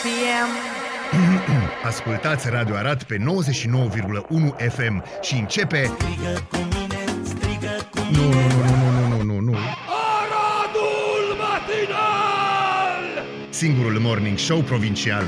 Ascultați Radio Arad pe 99,1 FM și începe... Strigă cu mine, strigă cu mine. Nu. Aradul matinal! Singurul morning show provincial.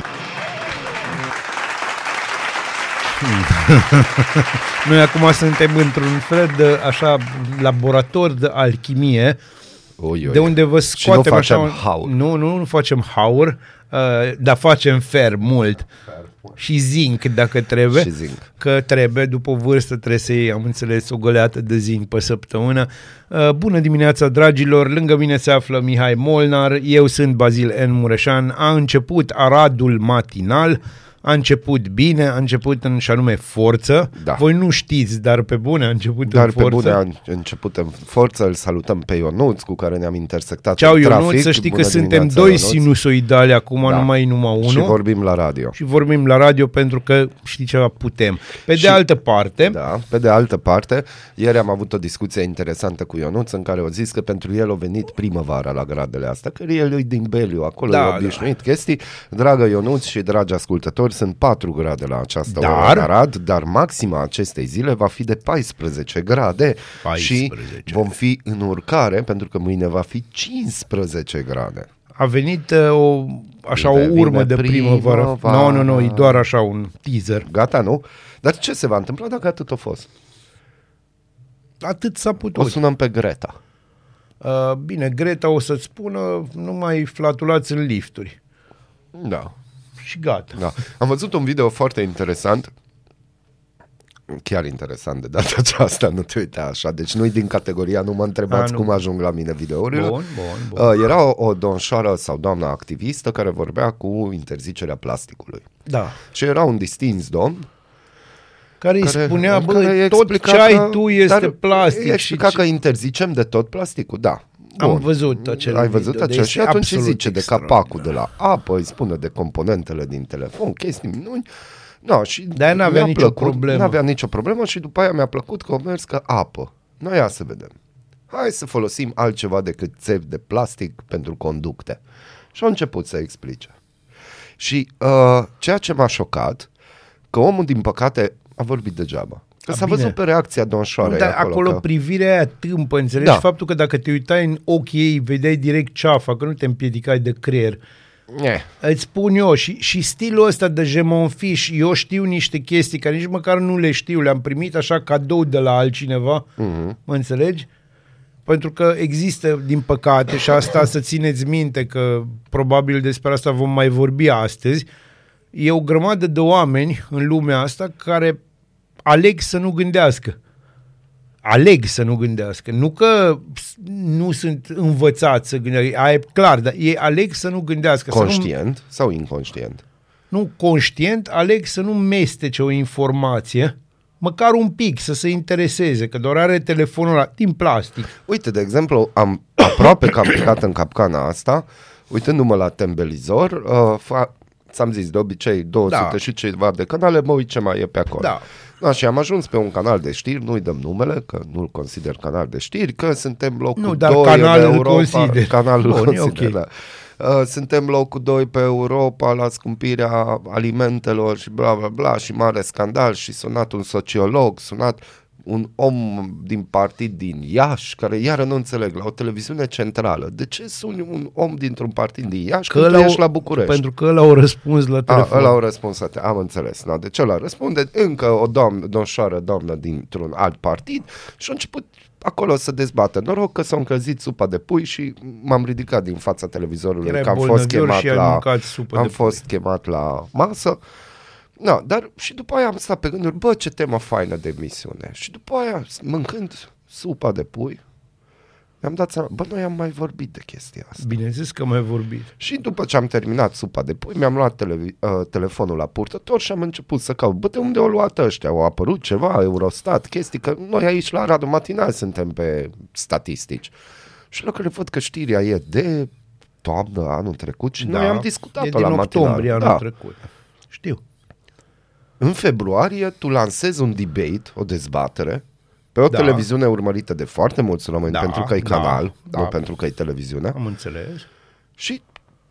Noi acum suntem într-un fel de așa laborator de alchimie, de unde vă scoatem. Și nu facem așa, haur. Nu facem haur, dar facem fer mult. Și zinc dacă trebuie. Și zinc. Că trebuie, după o vârstă trebuie să iei, am înțeles, o goleată de zinc pe săptămână. Bună dimineața, dragilor, lângă mine se află Mihai Molnar, eu sunt Bazil N. Mureșan. A început Aradul matinal. A început bine, a început în, și anume, forță. Da. Voi nu știți, dar pe bune a început Dar în forță. pe bune a început în forță. Îl salutăm pe Ionuț, cu care ne-am intersectat Ceau, în trafic. Ionuț, să știi Bună că suntem dimineața, doi Ionuț. sinusoidali acum, numai unul. Și vorbim la radio. Și vorbim la radio pentru că, știi ceva, putem. De altă parte... Da, pe de altă parte, ieri am avut o discuție interesantă cu Ionuț în care au zis că pentru el a venit primăvara la gradele astea, că el e din Beliu, acolo e obișnuit chestii. Dragă Ionuț și dragi ascultători, sunt 4 grade la această oră în Arad, dar maxima acestei zile va fi de 14 grade 14. Și vom fi în urcare pentru că mâine va fi 15 grade. A venit o urmă de primăvară. Nu, e doar așa un teaser. Gata, nu? Dar ce se va întâmpla dacă atât a fost? Atât s-a putut. O sunăm pe Greta. Bine, Greta o să-ți spună, nu mai flatulați în lifturi. Da. Și gata. Da. Am văzut un video foarte interesant, chiar interesant de data aceasta, nu te uita așa, deci nu-i din categoria, nu mă întrebați cum ajung la mine videourile. Bun. Era o domnișoară sau doamna activistă care vorbea cu interzicerea plasticului. Da. Și era un distins domn care îi spunea, tot ce ai tu este plastic. Explica că interzicem de tot plasticul, da. Bun. Am văzut acel Ai văzut video, acel și atunci îi zice de capacul de la apă, îi spune de componentele din telefon, chestii minuni. No, și de-aia n-avea nicio problemă. N-avea nicio problemă și după aia mi-a plăcut că o mers că apă. Noi ia să vedem. Hai să folosim altceva decât țevi de plastic pentru conducte. Și au început să explice. Și ceea ce m-a șocat, că omul din păcate a vorbit degeaba. Că s-a văzut pe reacția domnișoarei acolo privirea aia tâmpă, înțelegi? Da. Faptul că dacă te uitai în ochii ei, vedeai direct ceafa, că nu te împiedicai de creier. Îți spun eu, și stilul ăsta de je m'en fiche, eu știu niște chestii care nici măcar nu le știu, le-am primit așa cadou de la altcineva, mă înțelegi? Pentru că există, din păcate, și asta să țineți minte, că probabil despre asta vom mai vorbi astăzi, e o grămadă de oameni în lumea asta care aleg să nu gândească. Aleg să nu gândească. Nu că nu sunt învățați să gândească, aia e clar, dar ei aleg să nu gândească. Conștient sau inconștient? Nu conștient, aleg să nu mestece o informație, măcar un pic, să se intereseze, că doar are telefonul ăla din plastic. Uite, de exemplu, aproape că am picat în capcana asta, uitându-mă la tembelizor, ți-am zis, de obicei 200 și ceva de canale, mă uit ce mai e pe acolo. Da, și am ajuns pe un canal de știri, nu-i dăm numele, că nu-l consider canal de știri, că suntem locul 2 în Europa. Canalul consider, da. Suntem locul 2 pe Europa la scumpirea alimentelor și bla bla bla și mare scandal și sunat un sociolog, sunat un om din partid din Iași, care iară nu înțeleg, la o televiziune centrală. De ce suni un om dintr-un partid din Iași când tu ești la București? Pentru că ăla au răspuns la telefon. Ăla au răspuns, am înțeles. No, deci ăla răspunde încă o doamnă dintr-un alt partid și a început acolo să dezbată. Noroc că s-a încălzit supa de pui și m-am ridicat din fața televizorului, că am fost chemat la masă. No, dar și după aia am stat pe gânduri, ce temă faină de emisiune. Și după aia, mâncând supa de pui, mi-am dat seama, noi am mai vorbit de chestia asta. Bineînțeles că mai vorbit. Și după ce am terminat supa de pui, mi-am luat telefonul la purtător și am început să caut. De unde au luat ăștia? Au apărut ceva, Eurostat, chestii, că noi aici la Radu Matinal suntem pe statistici. Și la care văd că știrea e de toamnă anul trecut și noi am discutat-o la Matinal. Din octombrie anul trecut. Știu. În februarie tu lansezi un debate, o dezbatere, pe o televiziune urmărită de foarte mulți români, pentru că e canal, nu pentru că e televiziune. Am înțeles. Și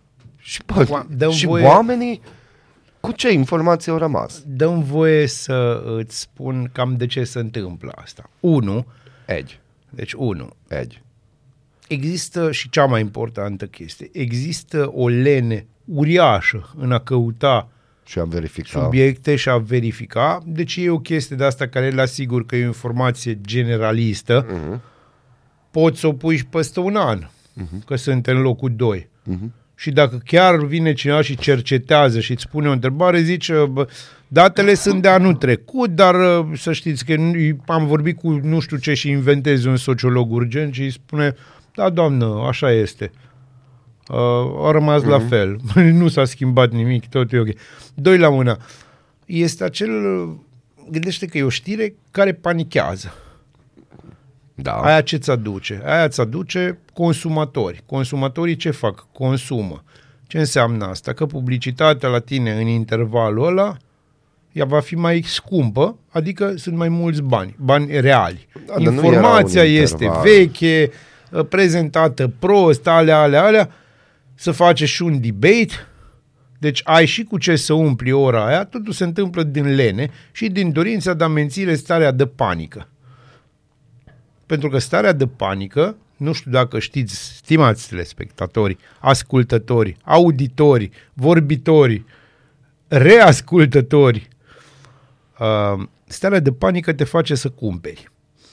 Și oamenii cu ce informații au rămas? Dă-mi voie să îți spun cam de ce se întâmplă asta. 1. Deci 1. Există și cea mai importantă chestie. Există o lene uriașă în a căuta și a verifica subiecte și a verifica. Deci e o chestie de asta care le asigur că e o informație generalistă. Poți să o pui și peste un an, că sunt în locul 2. Și dacă chiar vine cineva și cercetează și îți pune o întrebare, zice, datele sunt de anul trecut, dar să știți că am vorbit cu nu știu ce și inventez un sociolog urgent și îi spune, da, doamnă, așa este. A rămas la fel. Nu s-a schimbat nimic, tot e ok. 2 la 1. Este acel... Gândește că e o știre care panichează. Da. Aia ce ți aduce? Aia ți aduce consumatori. Consumatorii ce fac? Consumă. Ce înseamnă asta? Că publicitatea la tine în intervalul ăla ea va fi mai scumpă, adică sunt mai mulți bani reali. Da, informația este veche, prezentată prost, alea, să face și un debate, deci ai și cu ce să umpli ora aia, totul se întâmplă din lene și din dorința de a menține starea de panică. Pentru că starea de panică, nu știu dacă știți, stimați telespectatori, ascultători, auditori, vorbitori, reascultători, starea de panică te face să cumperi.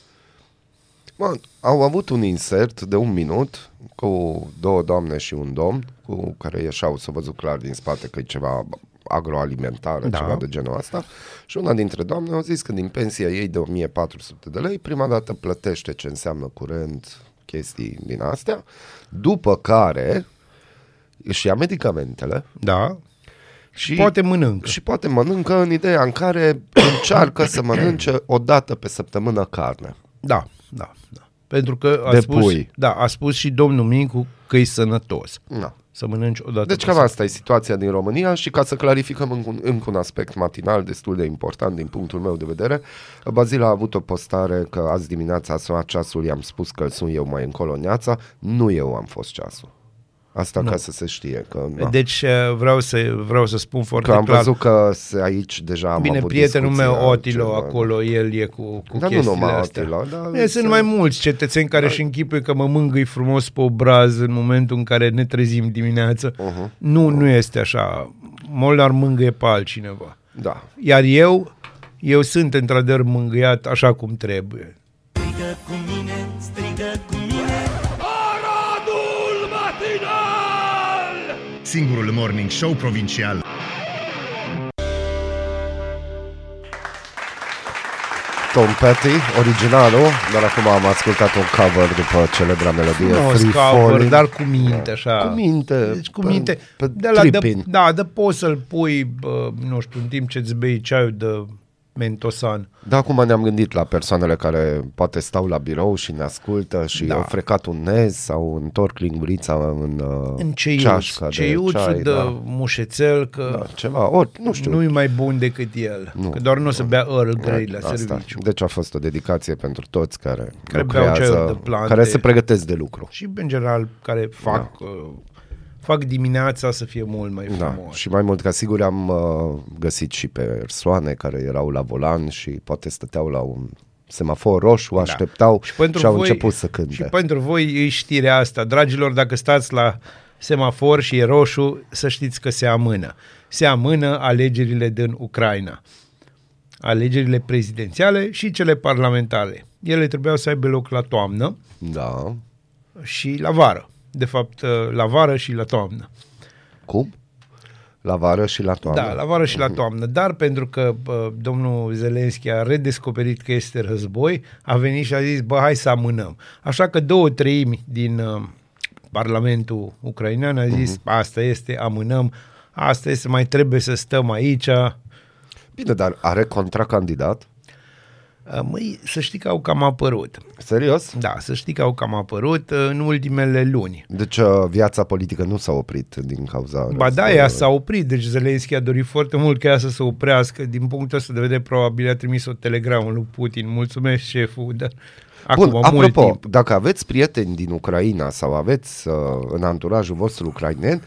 Au avut un insert de 1 minut cu 2 doamne și un domn cu care ieșeau, să văzut clar din spate că e ceva agroalimentară, ceva de genul ăsta, și una dintre doamne au zis că din pensia ei de 1400 de lei prima dată plătește ce înseamnă curent, chestii din astea, după care își ia medicamentele. Da. Și poate mănâncă. Și poate mănâncă în ideea în care încearcă să mănânce o dată pe săptămână carne. Da. Pentru că a spus și domnul Mincu că e sănătos. Da. Să mănânci o dată. Deci cam asta e situația din România și ca să clarificăm încă un aspect matinal destul de important din punctul meu de vedere, Bazil a avut o postare că azi dimineața a sunat ceasul, i-am spus că îl sun eu mai încolo neața, nu eu am fost ceasul. Asta ca să se știe. Că, deci vreau să spun foarte clar. Că am văzut că aici deja am avut prietenul meu Otilo acolo, el e cu chestiile astea. Sunt mai mulți cetățeni care își închipuie că mă mângâi frumos pe obraz în momentul în care ne trezim dimineața. Nu este așa. Molnar mângâie pe altcineva. Da. Iar eu sunt într-adevăr mângâiat așa cum trebuie. Strigă cu mine, strigă cu mine. Aradul matinal! Singurul morning show provincial. Tom Petty, originalul, dar acum am ascultat un cover după celebra melodie Free Falling. Dar cu minte, așa. Cu minte. Deci cu minte. De poți să-l pui, nu știu, în timp ce îți bei ceaiul de mentosan. Da, acum ne-am gândit la persoanele care poate stau la birou și ne ascultă și au frecat un nez sau întorc lingurița în ceașca de ceai. De mușețel, că ceva, nu știu. Nu-i mai bun decât el, că doar nu o să bea Earl Grey la serviciu. Deci a fost o dedicație pentru toți care lucrează, care se pregătesc de lucru. Și în general care fac dimineața să fie mult mai frumos. Și mai mult ca sigur am găsit și persoane care erau la volan și poate stăteau la un semafor roșu, așteptau și au început să cânte. Și pentru voi e știrea asta. Dragilor, dacă stați la semafor și e roșu, să știți că se amână. Se amână alegerile din Ucraina. Alegerile prezidențiale și cele parlamentare. Ele trebuiau să aibă loc la toamnă. Da. Și la vară. De fapt, la vară și la toamnă. Cum? La vară și la toamnă? Da, la vară și la toamnă. Dar pentru că domnul Zelenski a redescoperit că este război, a venit și a zis, hai să amânăm. Așa că 2/3 din Parlamentul ucrainean a zis, asta este, amânăm, asta este, mai trebuie să stăm aici. Bine, dar are contracandidat? Măi, să știi că au cam apărut. Serios? Da, să știi că au cam apărut în ultimele luni. Deci viața politică nu s-a oprit din cauza... Ba da, ea s-a oprit, deci Zelenski a dorit foarte mult ca ea să se oprească. Din punctul ăsta de vedere, probabil a trimis o telegramă lui Putin. Mulțumesc, șeful, dar acum bun, apropo, mult timp. Dacă aveți prieteni din Ucraina sau aveți în anturajul vostru ucrainen,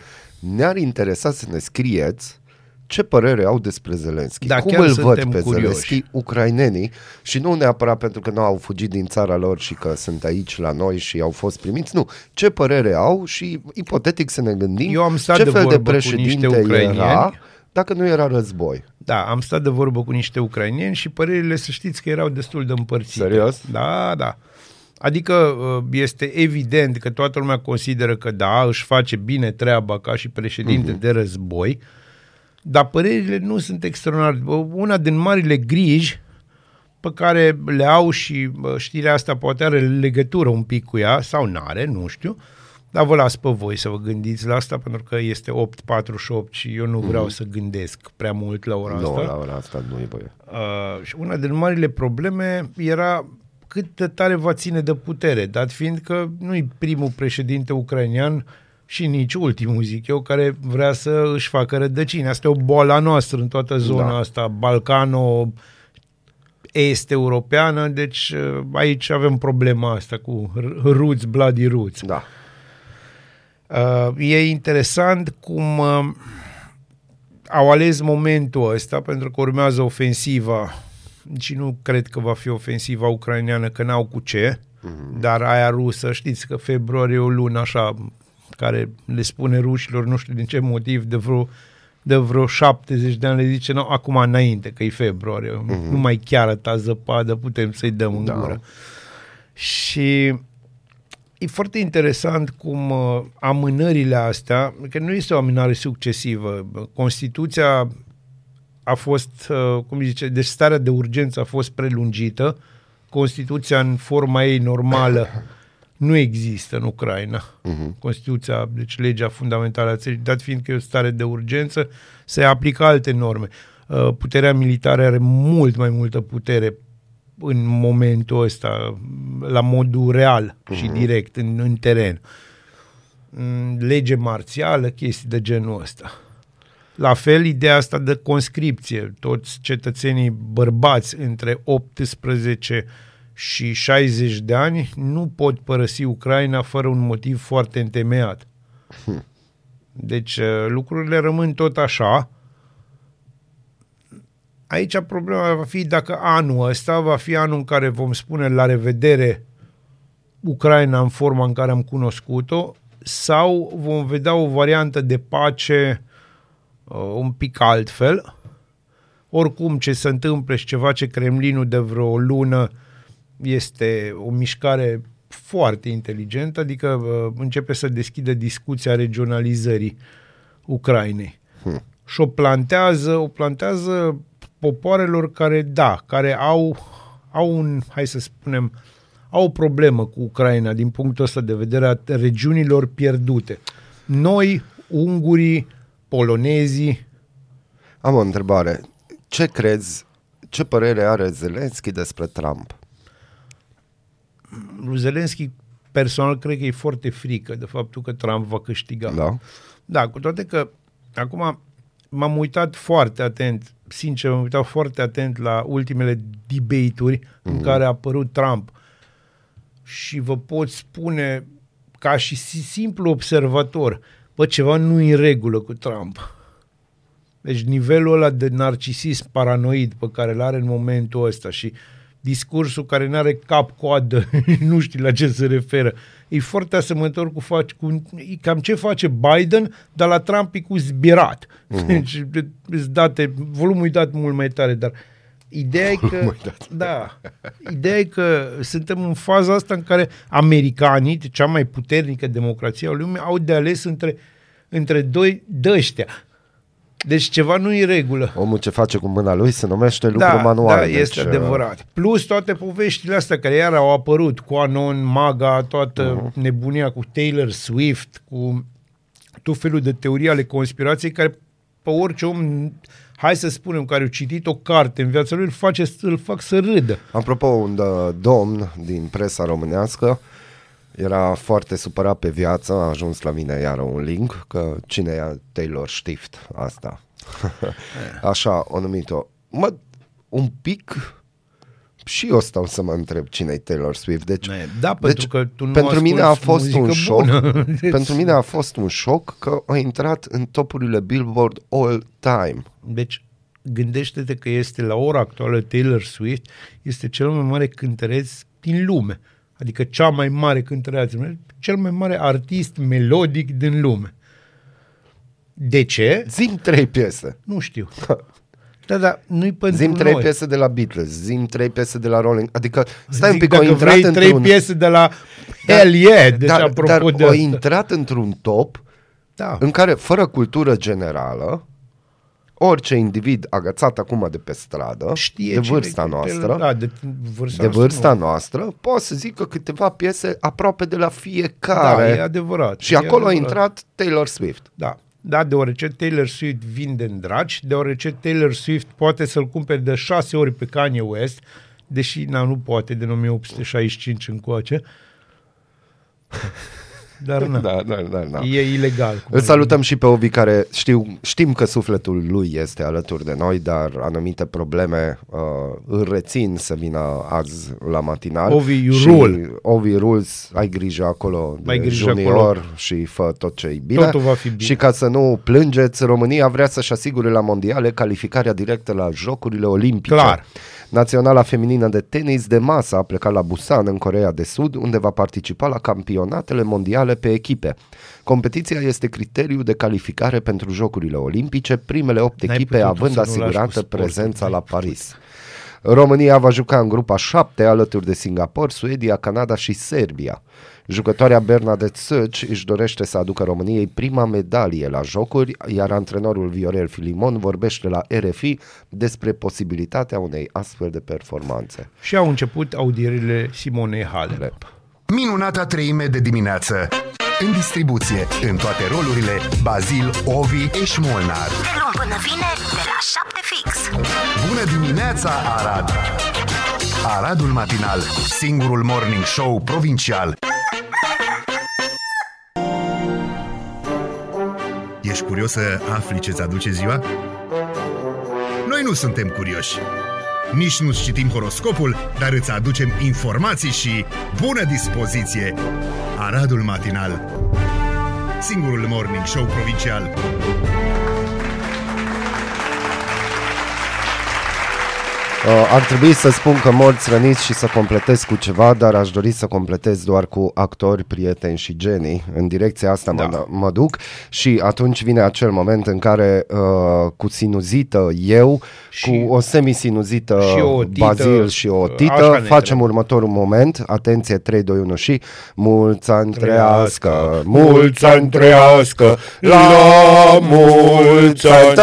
ne-ar interesa să ne scrieți ce părere au despre Zelenski. Da, cum îl văd pe Zelenski ucrainenii și nu neapărat pentru că nu au fugit din țara lor și că sunt aici la noi și au fost primiți, nu. Ce părere au și ipotetic să ne gândim ce fel de președinte era dacă nu era război. Da, am stat de vorbă cu niște ucraineni și părerile, să știți că erau destul de împărțite. Serios? Da. Adică este evident că toată lumea consideră că da, își face bine treaba ca și președinte de război, dar părerile nu sunt extraordinare. Una din marile griji pe care le au și știrea asta poate are legătură un pic cu ea, sau n-are, nu știu, dar vă las pe voi să vă gândiți la asta, pentru că este 8:48 și eu nu vreau să gândesc prea mult la ora asta. Nu, la ora asta nu e băie. Și una din marile probleme era cât de tare va ține de putere, dat fiind că nu-i primul președinte ucrainean și nici ultimul, zic eu, care vrea să își facă rădăcini. Asta e o boală noastră în toată zona asta, balcano-est-europeană, deci aici avem problema asta cu roots, bloody roots. Da. E interesant cum au ales momentul ăsta, pentru că urmează ofensiva, și nu cred că va fi ofensiva ucraineană, că n-au cu ce, dar aia rusă, știți că februarie e o lună așa, care le spune rușilor, nu știu din ce motiv, de vreo 70 de ani le zice, nu, acum înainte, că e februarie, nu mai chiar ta zăpadă, putem să-i dăm în gură. Și e foarte interesant cum amânările astea, că nu este o amânare succesivă, Constituția a fost, cum zice, deci starea de urgență a fost prelungită, Constituția în forma ei normală nu există în Ucraina. Constituția, deci legea fundamentală a țării, dat fiind că e o stare de urgență, se aplică alte norme. Puterea militară are mult mai multă putere în momentul ăsta, la modul real și direct, în teren. Lege marțială, chestii de genul ăsta. La fel, ideea asta de conscripție. Toți cetățenii bărbați între 18 și 60 de ani nu pot părăsi Ucraina fără un motiv foarte întemeiat. Deci lucrurile rămân tot așa. Aici problema va fi dacă anul ăsta va fi anul în care vom spune la revedere Ucraina în forma în care am cunoscut-o, sau vom vedea o variantă de pace un pic altfel. Oricum, ce se întâmplă și ce face Kremlinul de vreo lună este o mișcare foarte inteligentă, adică începe să deschidă discuția regionalizării Ucrainei. Și o plantează popoarelor care au un, hai să spunem, au o problemă cu Ucraina din punctul ăsta de vedere a regiunilor pierdute. Noi, ungurii, polonezii. Am o întrebare. Ce crezi, ce părere are Zelenski despre Trump? Lui Zelenski personal cred că e foarte frică de faptul că Trump va câștiga. Da? Da, cu toate că acum m-am uitat foarte atent, sincer, m-am uitat foarte atent la ultimele debate-uri în care a apărut Trump și vă pot spune ca și simplu observator, bă, ceva nu e în regulă cu Trump. Deci nivelul ăla de narcisism paranoid pe care îl are în momentul ăsta și discursul care nu are cap-coadă, nu știu la ce se referă, e foarte asemănător cu cam ce face Biden, dar la Trump e cu zbierat. Deci îți date, volumul e dat mult mai tare, dar ideea e că ideea e că suntem în faza asta în care americanii, cea mai puternică democrație a lumii, au de ales între doi de-ăștia. Deci ceva nu e în regulă. Omul ce face cu mâna lui se numește lucru manual. Da, este adevărat. Plus toate poveștile astea care iar au apărut, QAnon, MAGA, toată nebunia cu Taylor Swift, cu tot felul de teorii ale conspirației care pe orice om, hai să spunem, care a citit o carte în viața lui, îl fac să râdă. Apropo, un domn din presa românească era foarte supărat pe viață, a ajuns la mine iar un link, că cine e Taylor Swift asta. Așa o numit-o. Un pic și eu stau să mă întreb cine e Taylor Swift. Deci, pentru că tu nu pentru mine a fost un șoc. Bună. Pentru mine a fost un șoc că a intrat în topurile Billboard all time. Deci, gândește-te că este la ora actuală Taylor Swift este cel mai mare cântăreț din lume. Adică cea mai mare cântăreață, cel mai mare artist melodic din lume. De ce? Zi-mi 3 piese. Nu știu. Da, nu-i pentru Zi-mi 3 noi. piese de la Beatles, zi-mi 3 piese de la Rolling, adică stai Zic, un pic, dacă o intrat vrei 3 piese de la Hell Yeah, deci apropo dar de o asta. intrat într-un top în care, fără cultură generală, orice individ agățat acum de pe stradă, știe de vârsta noastră, de vârsta noastră, poate să zică câteva piese aproape de la fiecare. Da, e adevărat. Și acolo a intrat Taylor Swift. Da, deoarece Taylor Swift vinde în dragi, deoarece Taylor Swift poate să-l cumpere de 6 ori pe Kanye West, deși nu poate, din 1865 încoace. Dar e ilegal. Îl salutăm și pe Ovi, care știm că sufletul lui este alături de noi, dar anumite probleme îl rețin să vină azi la matinal. Ovi rules, ai grijă acolo de junior acolo. Și fă tot ce e bine. Totul va fi bine. Și ca să nu plângeți, România vrea să-și asigure la mondiale calificarea directă la Jocurile Olimpice. Clar. Naționala feminină de tenis de masă a plecat la Busan, în Coreea de Sud, unde va participa la campionatele mondiale pe echipe. Competiția este criteriu de calificare pentru Jocurile Olimpice, primele 8 echipe având asigurată prezența la Paris. România va juca în grupa 7 alături de Singapore, Suedia, Canada și Serbia. Jucătoarea Bernadette Săci își dorește să aducă României prima medalie la jocuri, iar antrenorul Viorel Filimon vorbește la RFI despre posibilitatea unei astfel de performanțe. Și au început audierile Simonei Halep. Minunata treime de dimineață. În distribuție, în toate rolurile, Bazil, Ovi, Eș Molnar. De luni până vineri, de la 7 fix. Bună dimineața, Arad! Aradul Matinal, singurul morning show provincial. Ești curios să afli ce-ți aduce ziua? Noi nu suntem curioși. Nici nu citim horoscopul, dar îți aducem informații și bună dispoziție. Aradul Matinal, singurul morning show provincial. Ar trebui să spun că morți, răniți și să completez cu ceva, dar aș dori să completez doar cu actori, prieteni și genii. În direcția asta mă duc și atunci vine acel moment în care cu sinuzită eu, cu o semisinuzită Bazil și o tită, facem următorul moment. Atenție, 3, 2, 1 și mulți ani trăiască, mulți ani trăiască, la mulți ani,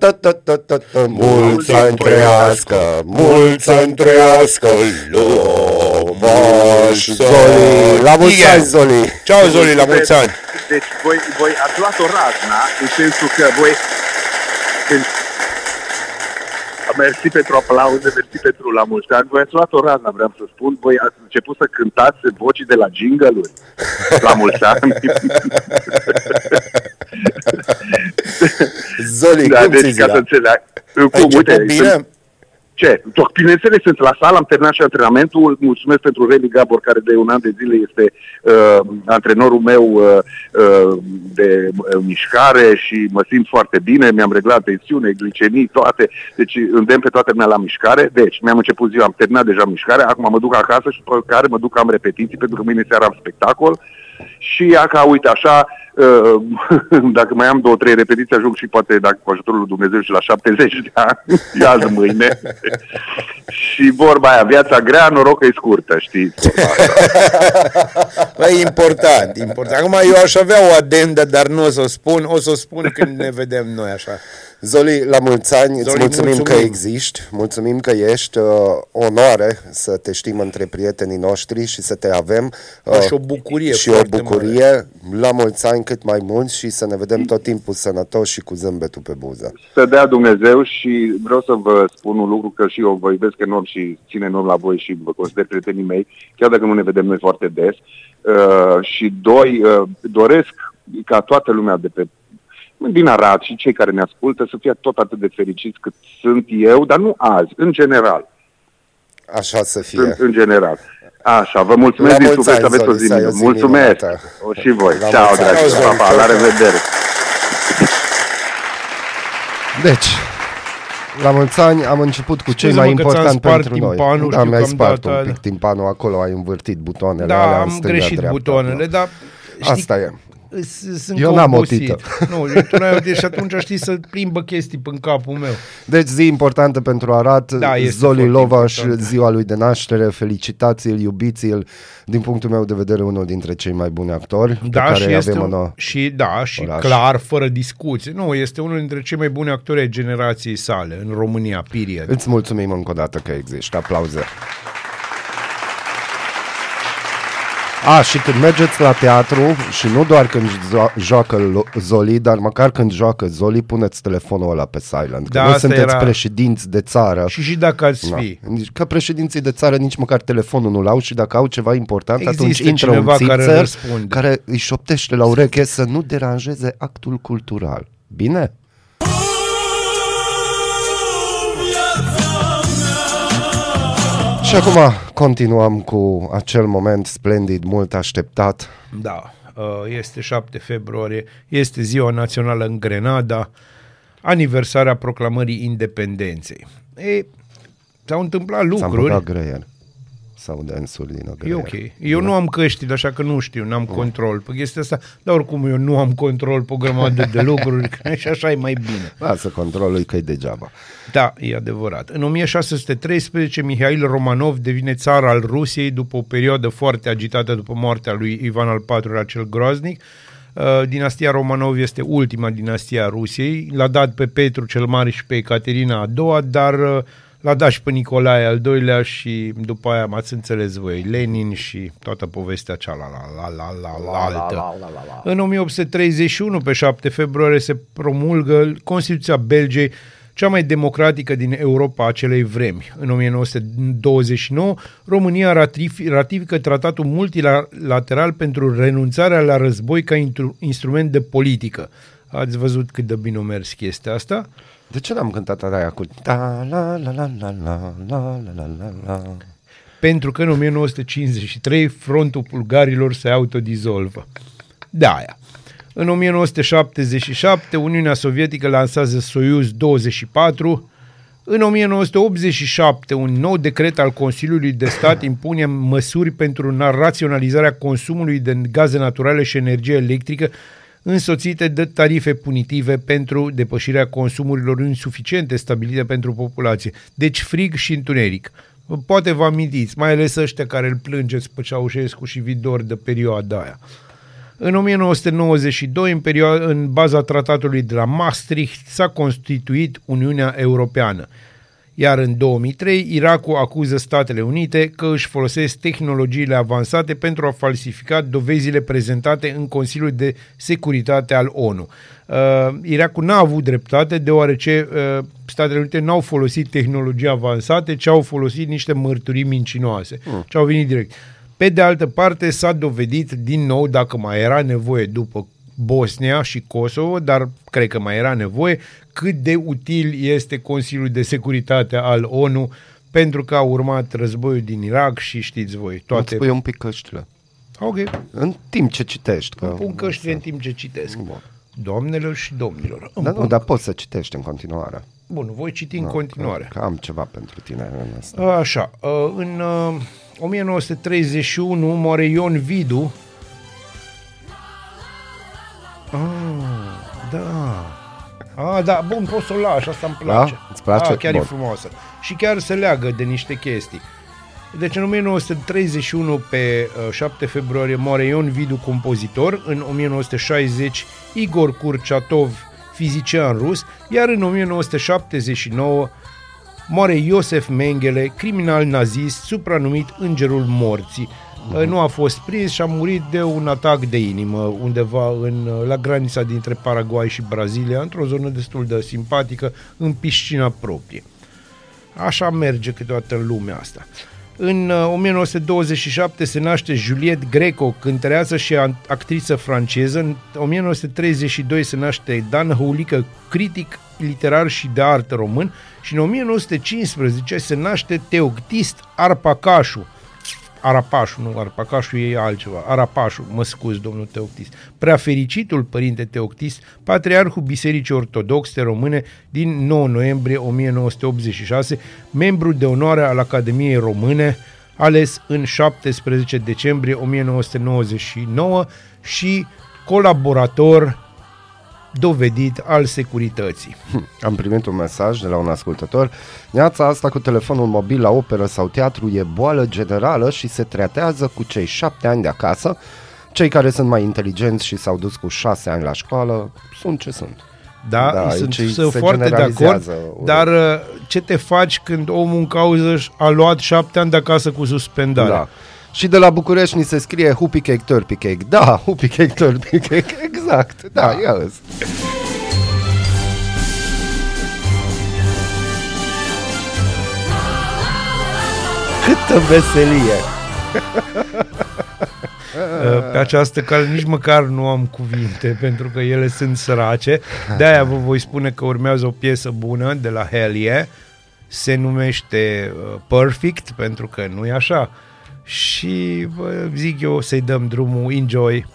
mulți ani trăiască, mulți ani trăiască, Lomaș Zoli. La mulți ani, Zoli. Ceau, Zoli, la mulți ani. Deci voi ați luat o razna, în sensul că voi... Mersi pentru aplauze, mersi pentru la mulți ani. Voi ați luat o razna, vreau să spun. Voi ați început să cântați vocii de la jingle-uri la mulți ani. Zoli, cum ți ca să înțeleg. Uite, bine? Ce? Bineînțeles, sunt la sală, am terminat și antrenamentul. Mulțumesc pentru Reli Gabor, care de un an de zile este antrenorul meu de mișcare și mă simt foarte bine. Mi-am reglat tensiune, glicemii, toate. Deci îndemn pe toată lumea la mișcare. Deci mi-am început ziua, am terminat deja mișcarea. Acum mă duc acasă și după care mă duc, am repetiții, pentru că mâine seara am spectacol. Și uite așa, dacă mai am 2-3 repetiții, ajung și poate, dacă cu ajutorul lui Dumnezeu, și la 70 de ani, azi mâine. Și vorba aia, viața grea, noroc că e scurtă, știți? Băi, important. Acum eu aș avea o adendă, dar nu o să o spun când ne vedem noi așa. Zoli, la mulți ani, îți mulțumim că existi, mulțumim că ești, onoare să te știm între prietenii noștri și să te avem. Și o bucurie. Și o bucurie, mare. La mulți ani cât mai mulți și să ne vedem tot timpul sănătoși și cu zâmbetul pe buză. Să dea Dumnezeu și vreau să vă spun un lucru, că și eu vă iubesc enorm și țin enorm la voi și vă consider prietenii mei, chiar dacă nu ne vedem noi foarte des. Și doresc ca toată lumea de pe din Arad și cei care ne ascultă să fie tot atât de fericiți cât sunt eu, dar nu azi, în general. Așa să fie. În general. Așa, vă mulțumesc din suflet să aveți o zi minunată. Mulțumesc. O și voi. Ceau, dragi. Pa, la revedere. Deci, la mulți ani am început cu cei mai important pentru noi. Da, mi-ai spart un pic timpanul acolo, ai învârtit butoanele alea în stânga, greșit dreapta, butoanele, dar asta e. Eu n-am otită. Nu, tu n-ai otită și atunci știi să plimbă chestii în capul meu. Deci zi importantă pentru Arad, Zoli Lovaș, ziua lui de naștere, felicitați-l, iubiți-l, din punctul meu de vedere unul dintre cei mai buni actori pe care avem și clar, fără discuție. Nu, este unul dintre cei mai buni actori ai generației sale în România, period. Îți mulțumim încă o dată că există, aplauze. Și când mergeți la teatru și nu doar când joacă Zoli, dar măcar când joacă Zoli, puneți telefonul ăla pe silent. Că voi sunteți președinți de țară. Și dacă ați fi. Că președinții de țară nici măcar telefonul nu l-au și dacă au ceva important, atunci intră un țițăr care îi șoptește la ureche să nu deranjeze actul cultural. Bine? Și acum continuăm cu acel moment splendid, mult așteptat. Da, este 7 februarie, este ziua națională în Grenada, aniversarea proclamării independenței. S-au întâmplat lucruri. S-a băgat greier. Sau densuri din o greier. E ok. Eu nu am căștile, așa că nu știu, n-am control pe chestia asta, dar oricum eu nu am control pe o grămadă de lucruri și așa e mai bine. Lasă controlul că e degeaba. Da, e adevărat. În 1613, Mihail Romanov devine țar al Rusiei după o perioadă foarte agitată după moartea lui Ivan al IV-lea cel groaznic. Dinastia Romanov este ultima dinastie a Rusiei. L-a dat pe Petru cel Mare și pe Ecaterina a doua, dar l-a dat și pe Nicolae al doilea și după aia m-ați înțeles voi, Lenin și toată povestea cealaltă. În 1831, pe 7 februarie, se promulgă Constituția Belgiei, cea mai democratică din Europa acelei vremi. În 1929, România ratifică tratatul multilateral pentru renunțarea la război ca instrument de politică. Ați văzut cât de bine a mers chestia asta? De ce n-am cântat aia cu Pentru că în 1953 frontul bulgarilor se autodizolvă. De aia. În 1977, Uniunea Sovietică lansează Soyuz 24. În 1987, un nou decret al Consiliului de Stat impune măsuri pentru raționalizarea consumului de gaze naturale și energie electrică, însoțite de tarife punitive pentru depășirea consumurilor insuficiente stabilite pentru populație. Deci frig și întuneric. Poate vă amintiți, mai ales ăștia care îl plângeți pe Ceaușescu și Vidor de perioada aia. În 1992, în baza tratatului de la Maastricht, s-a constituit Uniunea Europeană. Iar în 2003, Irakul acuză Statele Unite că își folosesc tehnologiile avansate pentru a falsifica dovezile prezentate în Consiliul de Securitate al ONU. Irakul n-a avut dreptate, deoarece Statele Unite n-au folosit tehnologii avansate, ci au folosit niște mărturii mincinoase. Ce au venit direct. Pe de altă parte, s-a dovedit din nou, dacă mai era nevoie după Bosnia și Kosovo, dar cred că mai era nevoie, cât de util este Consiliul de Securitate al ONU, pentru că a urmat războiul din Irak și știți voi toate... Îți pui un pic căștile. Ok. În timp ce citești. Îmi pun căștile în timp ce citesc. Bun. Doamnelor și domnilor. Nu, dar poți să citești în continuare. Bun, voi citi în continuare. Că am ceva pentru tine în asta. Așa, în 1931 moare Ion Vidu. Da, bun, poți să o lași, asta îmi place. Da? Îți place? Chiar bun. E frumoasă. Și chiar se leagă de niște chestii. Deci în 1931, pe 7 februarie, moare Ion Vidu, compozitor. În 1960, Igor Kurchatov, fizician rus. Iar în 1979, moare Iosef Mengele, criminal nazist, supranumit Îngerul Morții. Nu a fost prins și a murit de un atac de inimă undeva la granița dintre Paraguay și Brazilia, într-o zonă destul de simpatică, în piscina proprie. Așa merge câteodată în lumea asta. În 1927 se naște Juliette Greco, cântăreață și actriță franceză. În 1932 se naște Dan Hăulică, critic literar și de artă român. Și în 1915 se naște Teoctist Arpacașu. Arapașu, nu, Arpacașu e altceva. Arapașu, mă scuz, domnul Teoctist. Preafericitul părinte Teoctist, patriarhul Bisericii Ortodoxe Române din 9 noiembrie 1986, membru de onoare al Academiei Române, ales în 17 decembrie 1999 și colaborator dovedit al securității. Am primit un mesaj de la un ascultător. Neața asta cu telefonul mobil la operă sau teatru e boală generală și se tratează cu cei 7 ani de acasă. Cei care sunt mai inteligenți și s-au dus cu 6 ani la școală sunt ce sunt. Da, sunt foarte de acord, dar ce te faci când omul în cauză a luat 7 ani de acasă cu suspendare? Da. Și de la București ni se scrie Huppy Cake, Turpy Cake. Da, Huppy Cake, Turpy Cake, exact. Da, ia-ți. Câtă veselie! Pe această cale nici măcar nu am cuvinte, pentru că ele sunt sărace. De-aia vă voi spune că urmează o piesă bună de la Hell Yeah. Se numește Perfect, pentru că nu e așa. Și zic eu să-i dăm drumul. Enjoy!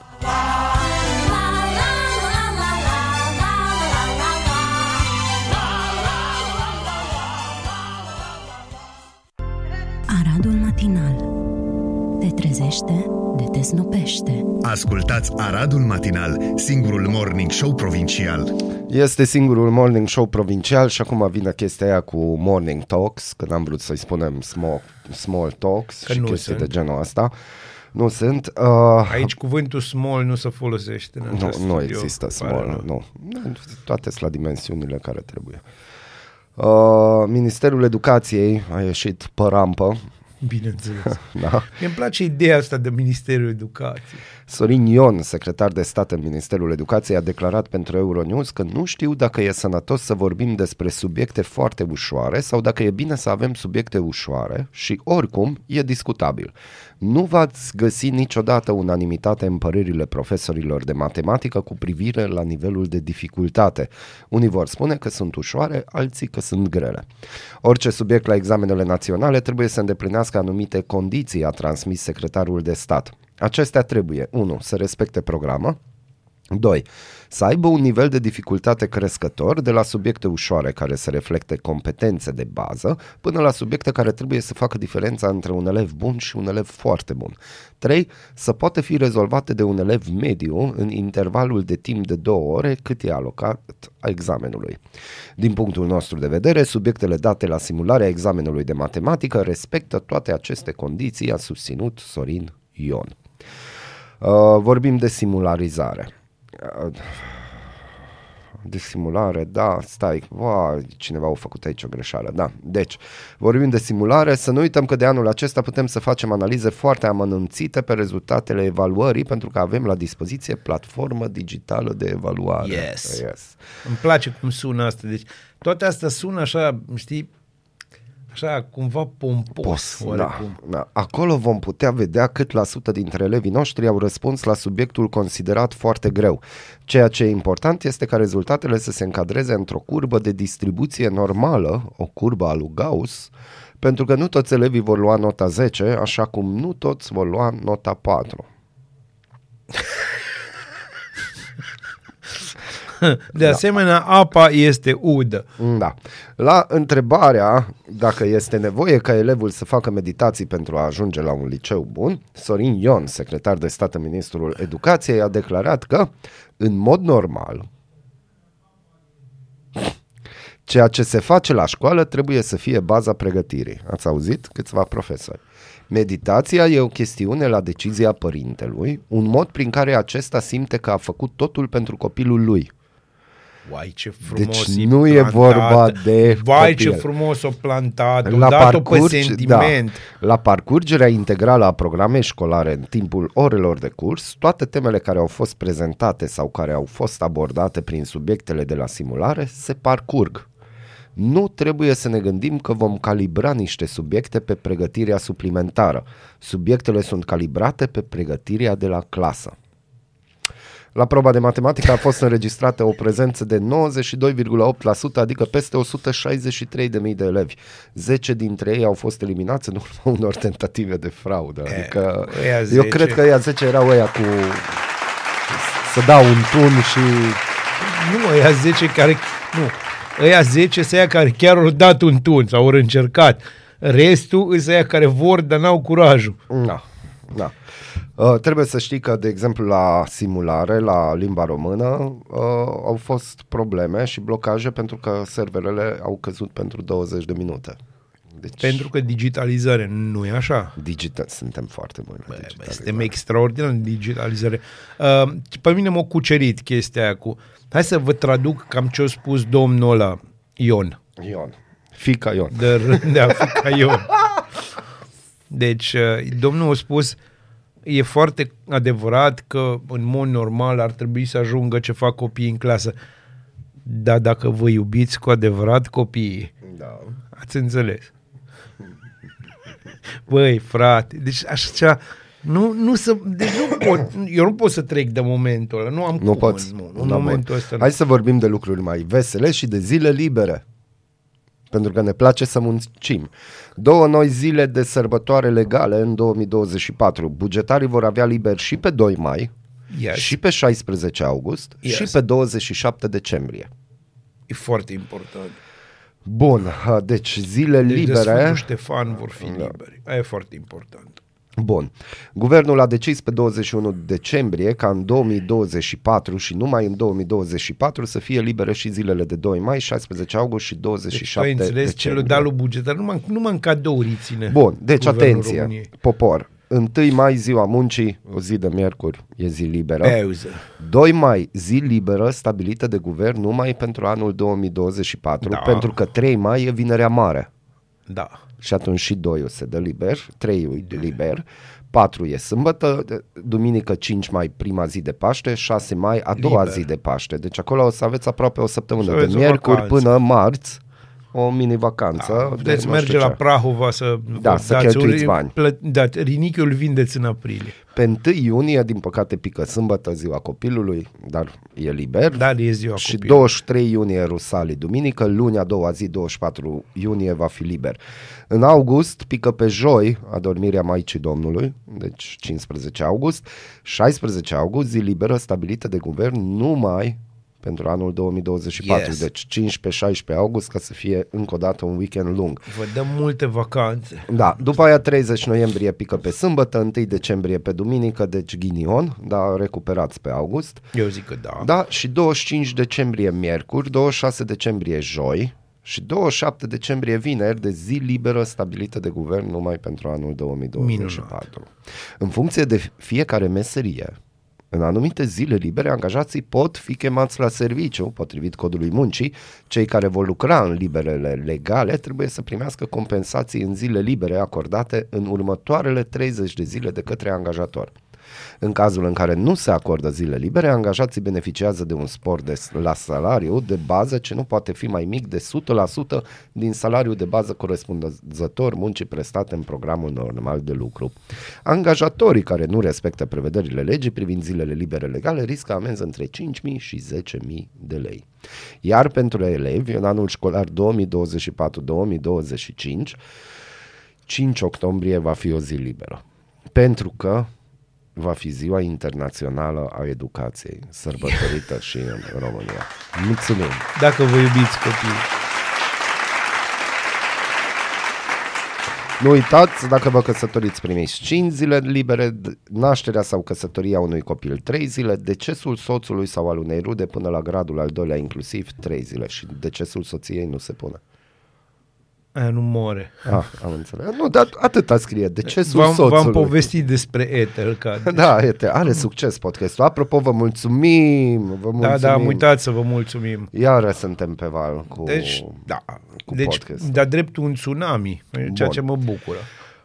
Aradul matinal te trezește, de te snopește. Ascultați Aradul Matinal, singurul morning show provincial. Este singurul morning show provincial și acum vine chestia aia cu morning talks, când am vrut să-i spunem small talks că și chestii de genul ăsta. Nu sunt. Aici cuvântul small nu se folosește. Nu există small, nu. Toate sunt la dimensiunile care trebuie. Ministerul Educației a ieșit pe rampă. Bineînțeles. Da. Mi-mi place ideea asta de Ministerul Educației. Sorin Ion, secretar de stat în Ministerul Educației, a declarat pentru Euronews că nu știu dacă e sănătos să vorbim despre subiecte foarte ușoare sau dacă e bine să avem subiecte ușoare și oricum e discutabil. Nu v-ați găsit niciodată unanimitate în părerile profesorilor de matematică cu privire la nivelul de dificultate. Unii vor spune că sunt ușoare, alții că sunt grele. Orice subiect la examenele naționale trebuie să îndeplinească anumite condiții, a transmis secretarul de stat. Acestea trebuie, 1. Să respecte programul, 2. Să aibă un nivel de dificultate crescător de la subiecte ușoare care să reflecte competențe de bază până la subiecte care trebuie să facă diferența între un elev bun și un elev foarte bun. 3. Să poată fi rezolvate de un elev mediu în intervalul de timp de 2 ore cât e alocat examenului. Din punctul nostru de vedere, subiectele date la simularea examenului de matematică respectă toate aceste condiții, a susținut Sorin Ion. Vorbim de simularizare. De simulare, da, stai, cineva a făcut aici o greșeală, da. Deci, vorbim de simulare, să nu uităm că de anul acesta putem să facem analize foarte amănunțite pe rezultatele evaluării, pentru că avem la dispoziție platformă digitală de evaluare. Yes. Îmi place cum sună asta, deci toate astea sună așa, știi, așa cumva pompos. Da. Acolo vom putea vedea cât la sută dintre elevii noștri au răspuns la subiectul considerat foarte greu. Ceea ce e important este ca rezultatele să se încadreze într-o curbă de distribuție normală, o curbă a lui Gauss, pentru că nu toți elevii vor lua nota 10, așa cum nu toți vor lua nota 4. De asemenea, apa este udă. Da. La întrebarea dacă este nevoie ca elevul să facă meditații pentru a ajunge la un liceu bun, Sorin Ion, secretar de stat în Ministerul Educației, a declarat că, în mod normal, ceea ce se face la școală trebuie să fie baza pregătirii. Ați auzit? Câțiva profesori. Meditația e o chestiune la decizia părintelui, un mod prin care acesta simte că a făcut totul pentru copilul lui. Vai, ce frumos deci nu e vorba de vai, ce frumos o plantat, o dat-o pe sentiment. Da, la parcurgerea integrală a programei școlare în timpul orelor de curs, toate temele care au fost prezentate sau care au fost abordate prin subiectele de la simulare se parcurg. Nu trebuie să ne gândim că vom calibra niște subiecte pe pregătirea suplimentară. Subiectele sunt calibrate pe pregătirea de la clasă. La proba de matematică a fost înregistrată o prezență de 92,8%, adică peste 163.000 de elevi. 10 dintre ei au fost eliminați în urma unor tentative de fraudă. Adică eu cred că ăia 10 erau ăia cu să dau un tun și... Nu, ăia 10 care... Nu, ăia 10 sunt ăia care chiar au dat un tun sau au încercat. Restul sunt ăia care vor, dar n-au curajul. Da. Trebuie să știi că, de exemplu, la simulare, la limba română, au fost probleme și blocaje pentru că serverele au căzut pentru 20 de minute. Deci, pentru că digitalizare, nu e așa? Suntem foarte buni la digitalizare. Suntem extraordinar în digitalizare. Pe mine m-a cucerit chestia aia cu... Hai să vă traduc cam ce a spus domnul ăla, Ion. Fica Ion. Fica Ion. Deci, domnul a spus... E foarte adevărat că în mod normal ar trebui să ajungă ce fac copiii în clasă. Dar dacă vă iubiți cu adevărat copiii, ați înțeles. Băi, frate, deci așa... Eu nu pot să trec de momentul ăla. Nu am cum. Poți. În momentul ăsta. Hai să vorbim de lucruri mai vesele și de zile libere. Pentru că ne place să muncim. 2 noi zile de sărbătoare legale în 2024. Bugetarii vor avea liber și pe 2 mai, și pe 16 august, și pe 27 decembrie. E foarte important. Bun, deci zile libere... de Sfântul Ștefan vor fi liberi. Aia e foarte important. Bun. Guvernul a decis pe 21 decembrie ca în 2024 și numai în 2024 să fie libere și zilele de 2 mai, 16 august și 27 decembrie. Deci, înțeles, celul bugetar, numai în cadouri ține. Bun, deci atenție, României. Popor. 1 mai, ziua muncii, o zi de miercuri, e zi liberă. 2 mai, zi liberă stabilită de guvern numai pentru anul 2024, pentru că 3 mai e Vinerea Mare. Da. Și atunci și 2 se dă liber, 3 liber, 4 e sâmbătă, duminică 5 mai prima zi de Paște, 6 mai a doua zi de Paște. Deci acolo o să aveți aproape o săptămână, de miercuri până marți, o mini-vacanță. Puteți merge la Prahova să cheltuiți bani. Rinichiul vindeți în aprilie. Pe 1 iunie, din păcate, pică sâmbătă, ziua copilului, dar e liber. Dar e ziua și copilului. 23 iunie Rusalii, duminică, luni a doua zi, 24 iunie va fi liber. În august pică pe joi adormirea Maicii Domnului, deci 15 august, 16 august, zi liberă stabilită de guvern numai pentru anul 2024, deci 15-16 august, ca să fie încă o dată un weekend lung. Vă dăm multe vacanțe. Da, după aia 30 noiembrie pică pe sâmbătă, 1 decembrie pe duminică, deci ghinion, dar recuperați pe august. Eu zic că da. Da, și 25 decembrie miercuri, 26 decembrie joi și 27 decembrie vineri, de zi liberă stabilită de guvern numai pentru anul 2024. Minunat. În funcție de fiecare meserie, în anumite zile libere, angajații pot fi chemați la serviciu, potrivit codului muncii. Cei care vor lucra în liberele legale trebuie să primească compensații în zile libere acordate în următoarele 30 de zile de către angajator. În cazul în care nu se acordă zile libere, angajații beneficiază de un spor la salariu de bază ce nu poate fi mai mic de 100% din salariul de bază corespunzător muncii prestate în programul normal de lucru. Angajatorii care nu respectă prevederile legii privind zilele libere legale riscă amenzi între 5.000 și 10.000 de lei. Iar pentru elevi, în anul școlar 2024-2025, 5 octombrie va fi o zi liberă. Pentru că va fi Ziua Internațională a Educației, sărbătorită și în România. Mulțumim! Dacă vă iubiți copiii. Nu uitați, dacă vă căsătoriți, primiți 5 zile libere, nașterea sau căsătoria unui copil 3 zile, decesul soțului sau al unei rude până la gradul al 2-lea inclusiv 3 zile și decesul soției nu se pune. Aia nu more. Am înțeles. Nu, dar atâta scrie. Decesul soțului. V-am povestit despre Etel. Da, Etel. Are succes podcastul. Apropo, vă mulțumim. Da, uitați să vă mulțumim. Iară suntem pe val cu podcast. Deci, dar drept un tsunami, ceea ce mă bucură.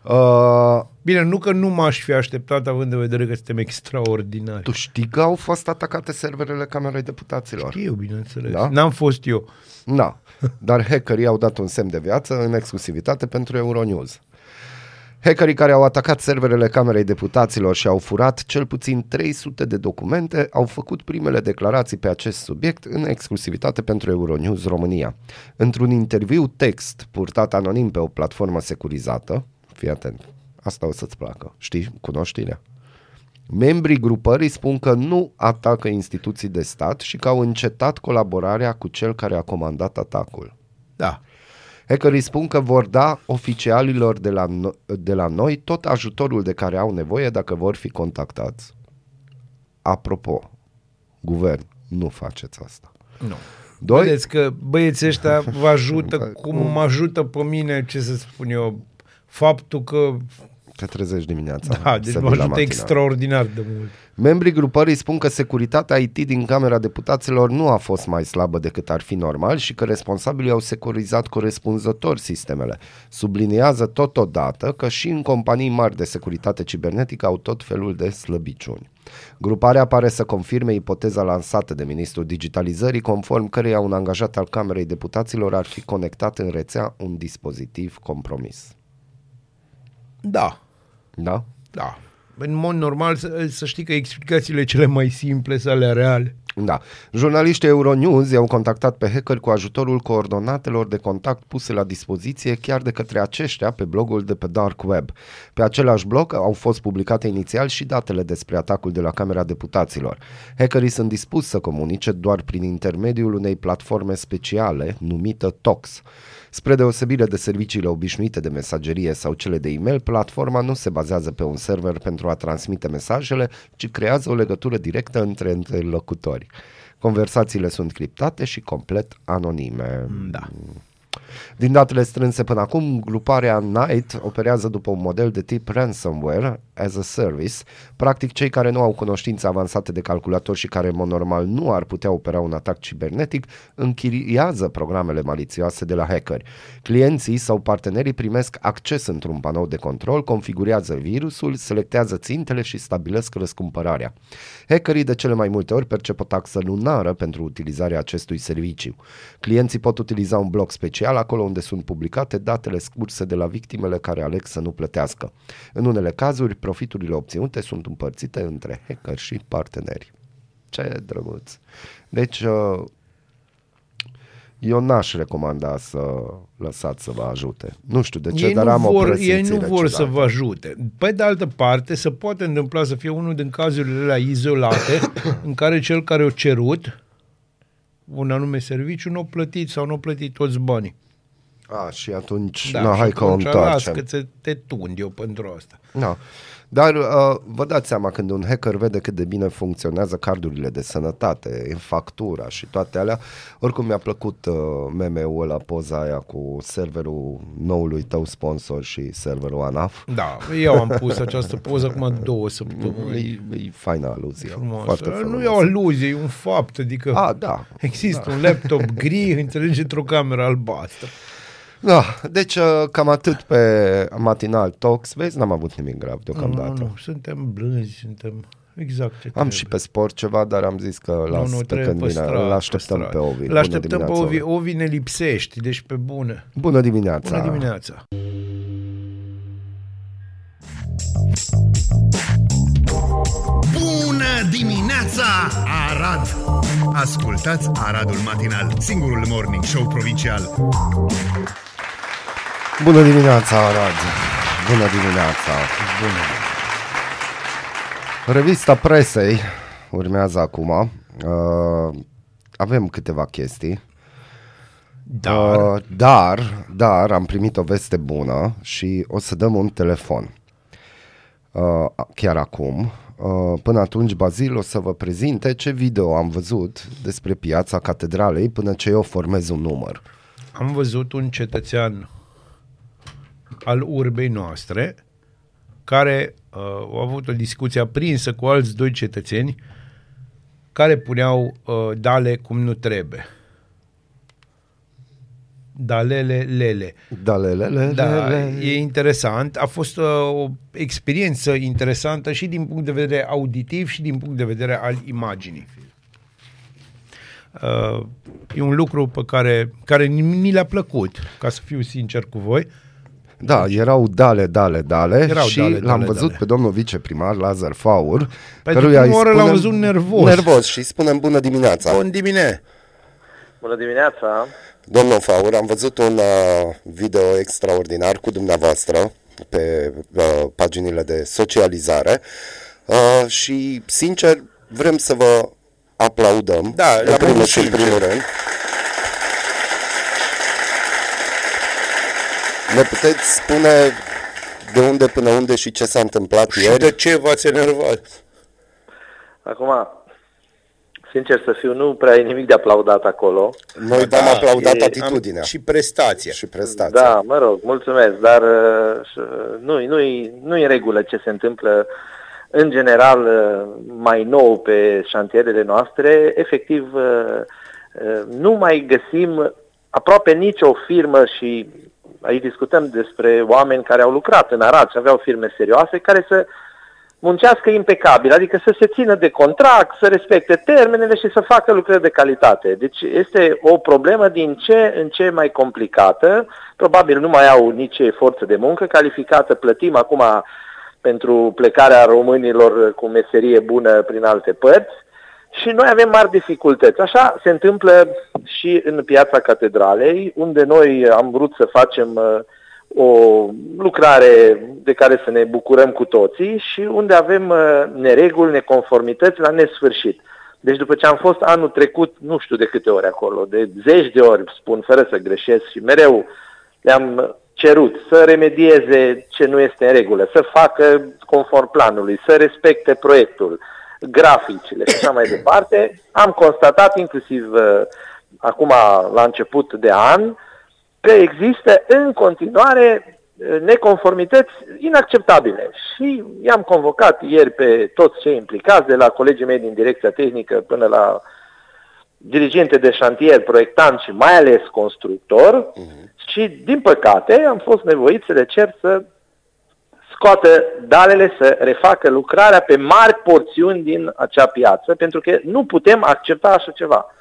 Bine, nu că nu m-aș fi așteptat, având în vedere că suntem extraordinari. Tu știi că au fost atacate serverele Camerei Deputaților? Știu, bineînțeles. Da? N-am fost eu. Da, dar hackerii au dat un semn de viață în exclusivitate pentru Euronews. Hackerii care au atacat serverele Camerei Deputaților și au furat cel puțin 300 de documente au făcut primele declarații pe acest subiect în exclusivitate pentru Euronews România. Într-un interviu text purtat anonim pe o platformă securizată, fii atent, asta o să-ți placă, știi, cunoști știrea? Membrii grupării spun că nu atacă instituții de stat și că au încetat colaborarea cu cel care a comandat atacul. Da. Hackerii spun că vor da oficialilor de la noi tot ajutorul de care au nevoie dacă vor fi contactați. Apropo, guvern, nu faceți asta. Nu. Vedeți că băieții ăștia vă ajută cum mă ajută pe mine, ce să spun eu, faptul că te trezești dimineața. Da, deci mă ajută extraordinar de mult. Membrii grupării spun că securitatea IT din Camera Deputaților nu a fost mai slabă decât ar fi normal și că responsabilii au securizat corespunzător sistemele. Subliniază totodată că și în companii mari de securitate cibernetică au tot felul de slăbiciuni. Gruparea pare să confirme ipoteza lansată de ministrul digitalizării, conform căreia un angajat al Camerei Deputaților ar fi conectat în rețea un dispozitiv compromis. Da. Da? Da. În mod normal să știi că explicațiile cele mai simple sunt alea reale. Da. Jurnaliștii Euronews i-au contactat pe hacker cu ajutorul coordonatelor de contact puse la dispoziție chiar de către aceștia pe blogul de pe Dark Web. Pe același blog au fost publicate inițial și datele despre atacul de la Camera Deputaților. Hackerii sunt dispuși să comunice doar prin intermediul unei platforme speciale numită Tox. Spre deosebire de serviciile obișnuite de mesagerie sau cele de e-mail, platforma nu se bazează pe un server pentru a transmite mesajele, ci creează o legătură directă între interlocutori. Conversațiile sunt criptate și complet anonime. Da. Din datele strânse până acum, gruparea Knight operează după un model de tip ransomware as a service. Practic, cei care nu au cunoștințe avansate de calculator și care, în mod normal, nu ar putea opera un atac cibernetic, închiriază programele malițioase de la hackeri. Clienții sau partenerii primesc acces într-un panou de control, configurează virusul, selectează țintele și stabilesc răscumpărarea. Hackerii de cele mai multe ori percep o taxă lunară pentru utilizarea acestui serviciu. Clienții pot utiliza un bloc special acolo unde sunt publicate datele scurse de la victimele care aleg să nu plătească. În unele cazuri, profiturile obținute sunt împărțite între hacker și parteneri. Ce drăguț! Deci, eu n-aș recomanda să lăsați să vă ajute. Nu știu de ce, dar am o presimțire. Ei nu vor ciudată să vă ajute. Pe de altă parte, se poate întâmpla să fie unul din cazurile alea izolate în care cel care a cerut un anume serviciu nu a plătit sau nu a plătit toți banii. Și atunci, hai că o întoarcem. Că te tund eu pentru asta. Da. Dar vă dați seama când un hacker vede cât de bine funcționează cardurile de sănătate, factura și toate alea. Oricum mi-a plăcut meme-ul ăla, poza aia cu serverul noului tău sponsor și serverul ANAF. Da, eu am pus această poză acum 2 săptămâni. E faină aluzie. Nu e o aluzie, e un fapt. Adică da. Există un laptop gri, înțelegi, într-o cameră albastră. Da, deci cam atât pe Matinal Talks. Vezi, n-am avut nimic grav deocamdată. Nu, suntem blânzi, suntem exact ce Am trebuie. și pe sport ceva, dar am zis că îl așteptăm pe Ovi. Îl așteptăm pe Ovi. Ovi ne lipsești, deci pe bune. Bună dimineața! Bună dimineața! Bună dimineața, Arad! Ascultați Aradul Matinal, singurul morning show provincial. Bună dimineața, Arad! Bună dimineața! Bună! Revista presei urmează acum. Avem câteva chestii. Dar am primit o veste bună și o să dăm un telefon. Chiar acum. Până atunci, Bazil o să vă prezinte ce video am văzut despre piața Catedralei până ce eu formez un număr. Am văzut un cetățean al urbei noastre care a avut o discuție aprinsă cu alți 2 cetățeni care puneau dale cum nu trebuie. Dalele. Da, e interesant. A fost o experiență interesantă și din punct de vedere auditiv și din punct de vedere al imaginii. E un lucru pe care ni le-a plăcut, ca să fiu sincer cu voi. Da, erau dale și l-am văzut pe domnul viceprimar Lazar Faur, căruia îi spunem l-am văzut nervos și spunem bună dimineața. Bună dimineața. Domnul Faur, am văzut un video extraordinar cu dumneavoastră pe paginile de socializare și, sincer, vrem să vă aplaudăm. Da, în primul rând. Ne puteți spune de unde până unde și ce s-a întâmplat și ieri? De ce v-ați enervat? Acum, sincer să fiu, nu prea e nimic de aplaudat acolo. Noi v-am aplaudat atitudinea. Și prestația. Da, mă rog, mulțumesc, dar nu-i în regulă ce se întâmplă în general mai nou pe șantierele noastre. Efectiv, nu mai găsim aproape nicio firmă și aici discutăm despre oameni care au lucrat în Arad și aveau firme serioase care să muncească impecabil, adică să se țină de contract, să respecte termenele și să facă lucrări de calitate. Deci este o problemă din ce în ce mai complicată. Probabil nu mai au nici forță de muncă calificată. Plătim acum pentru plecarea românilor cu meserie bună prin alte părți și noi avem mari dificultăți. Așa se întâmplă și în Piața Catedralei, unde noi am vrut să facem o lucrare de care să ne bucurăm cu toții și unde avem nereguli, neconformități la nesfârșit. Deci după ce am fost anul trecut, nu știu de câte ori acolo, de zeci de ori, spun fără să greșesc și mereu le-am cerut să remedieze ce nu este în regulă, să facă conform planului, să respecte proiectul, graficile și așa mai departe, am constatat inclusiv acum la început de an că există în continuare neconformități inacceptabile. Și i-am convocat ieri pe toți cei implicați, de la colegii mei din direcția tehnică până la dirigente de șantier, proiectant și mai ales constructor și, din păcate, am fost nevoit să le cer să scoată dalele, să refacă lucrarea pe mari porțiuni din acea piață, pentru că nu putem accepta așa ceva.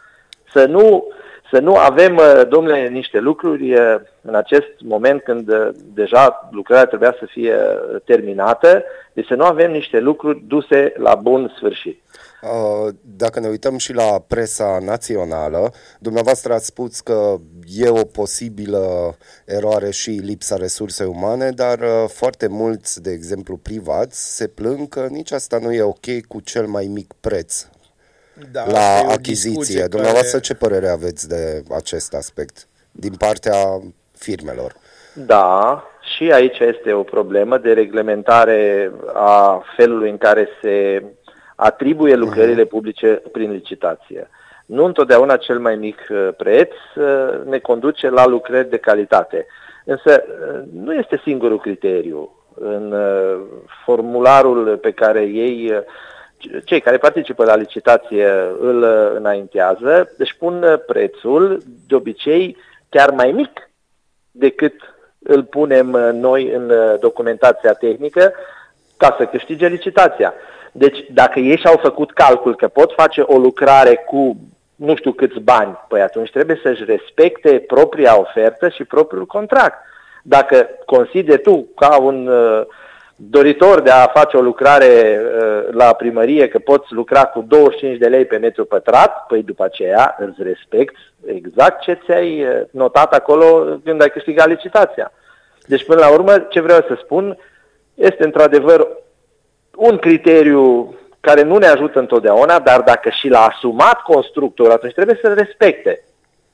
Să nu avem, domnule, niște lucruri în acest moment când deja lucrarea trebuia să fie terminată, deci să nu avem niște lucruri duse la bun sfârșit. Dacă ne uităm și la presa națională, dumneavoastră ați spus că e o posibilă eroare și lipsa resurse umane, dar foarte mulți, de exemplu privați, se plâng că nici asta nu e ok cu cel mai mic preț la achiziție. Dumneavoastră, ce părere aveți de acest aspect din partea firmelor? Da, și aici este o problemă de reglementare a felului în care se atribuie lucrările publice prin licitație. Nu întotdeauna cel mai mic preț ne conduce la lucrări de calitate. Însă nu este singurul criteriu. În formularul pe care cei care participă la licitație îl înaintează, își pun prețul de obicei chiar mai mic decât îl punem noi în documentația tehnică ca să câștige licitația. Deci dacă ei și-au făcut calcul că pot face o lucrare cu nu știu câți bani, păi atunci trebuie să-și respecte propria ofertă și propriul contract. Dacă consideri tu ca un doritor de a face o lucrare la primărie că poți lucra cu 25 de lei pe metru pătrat, păi după aceea îți respecti exact ce ți-ai notat acolo când ai câștigat licitația. Deci până la urmă ce vreau să spun este într-adevăr un criteriu care nu ne ajută întotdeauna, dar dacă și l-a asumat constructorul, atunci trebuie să-l respecte.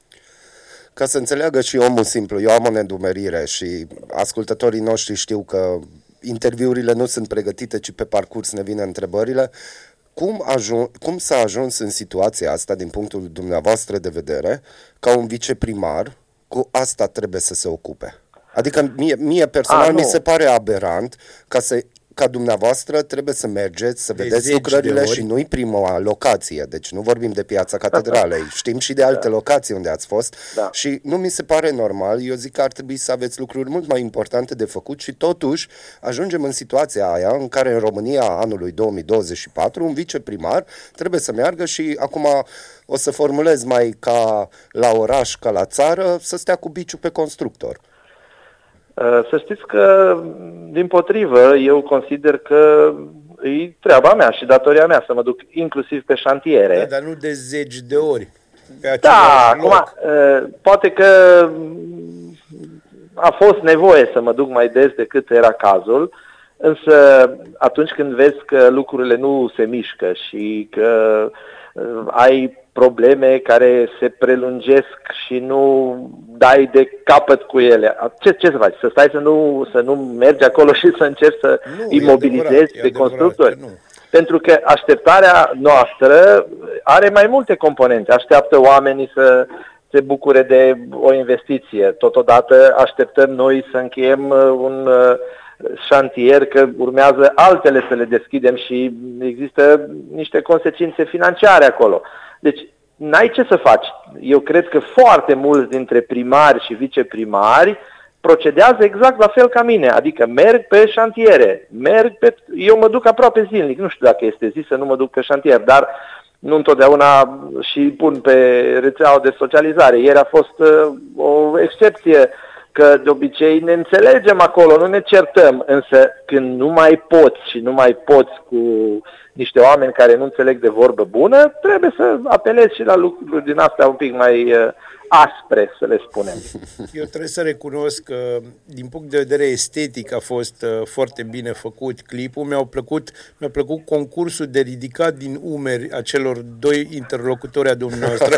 Ca să înțeleagă și omul simplu, eu am o nedumerire și ascultătorii noștri știu că interviurile nu sunt pregătite, ci pe parcurs ne vin întrebările. Cum s-a ajuns în situația asta, din punctul dumneavoastră de vedere, ca un viceprimar, cu asta trebuie să se ocupe? Adică mie personal mi se pare aberant ca ca dumneavoastră trebuie să mergeți, să vedeți lucrările și nu-i prima locație. Deci nu vorbim de Piața Catedralei. Știm și de alte locații unde ați fost. Da. Și nu mi se pare normal. Eu zic că ar trebui să aveți lucruri mult mai importante de făcut și totuși ajungem în situația aia în care în România anului 2024 un viceprimar trebuie să meargă și acum o să formulez mai ca la oraș, ca la țară, să stea cu biciul pe constructor. Să știți că, dimpotrivă, eu consider că e treaba mea și datoria mea să mă duc inclusiv pe șantiere. Da, dar nu de 10 de ori. Da, acum, poate că a fost nevoie să mă duc mai des decât era cazul, însă atunci când vezi că lucrurile nu se mișcă și că ai probleme care se prelungesc și nu dai de capăt cu ele. Ce să faci? Să stai să nu mergi acolo și să încerci să imobilizezi pe constructori? Pentru că așteptarea noastră are mai multe componente. Așteaptă oamenii să se bucure de o investiție. Totodată așteptăm noi să încheiem un șantier, că urmează altele să le deschidem și există niște consecințe financiare acolo. Deci, n-ai ce să faci. Eu cred că foarte mulți dintre primari și viceprimari procedează exact la fel ca mine, adică merg pe șantiere, eu mă duc aproape zilnic, nu știu dacă este zis să nu mă duc pe șantier, dar nu întotdeauna și pun pe rețeaua de socializare. Ieri a fost o excepție, că de obicei ne înțelegem acolo, nu ne certăm, însă când nu mai poți și nu mai poți cu niște oameni care nu înțeleg de vorbă bună, trebuie să apelezi și la lucruri din astea un pic mai aspre, să le spunem. Eu trebuie să recunosc că, din punct de vedere estetic, a fost foarte bine făcut clipul. Mi-a plăcut concursul de ridicat din umeri a celor doi interlocutori a dumneavoastră.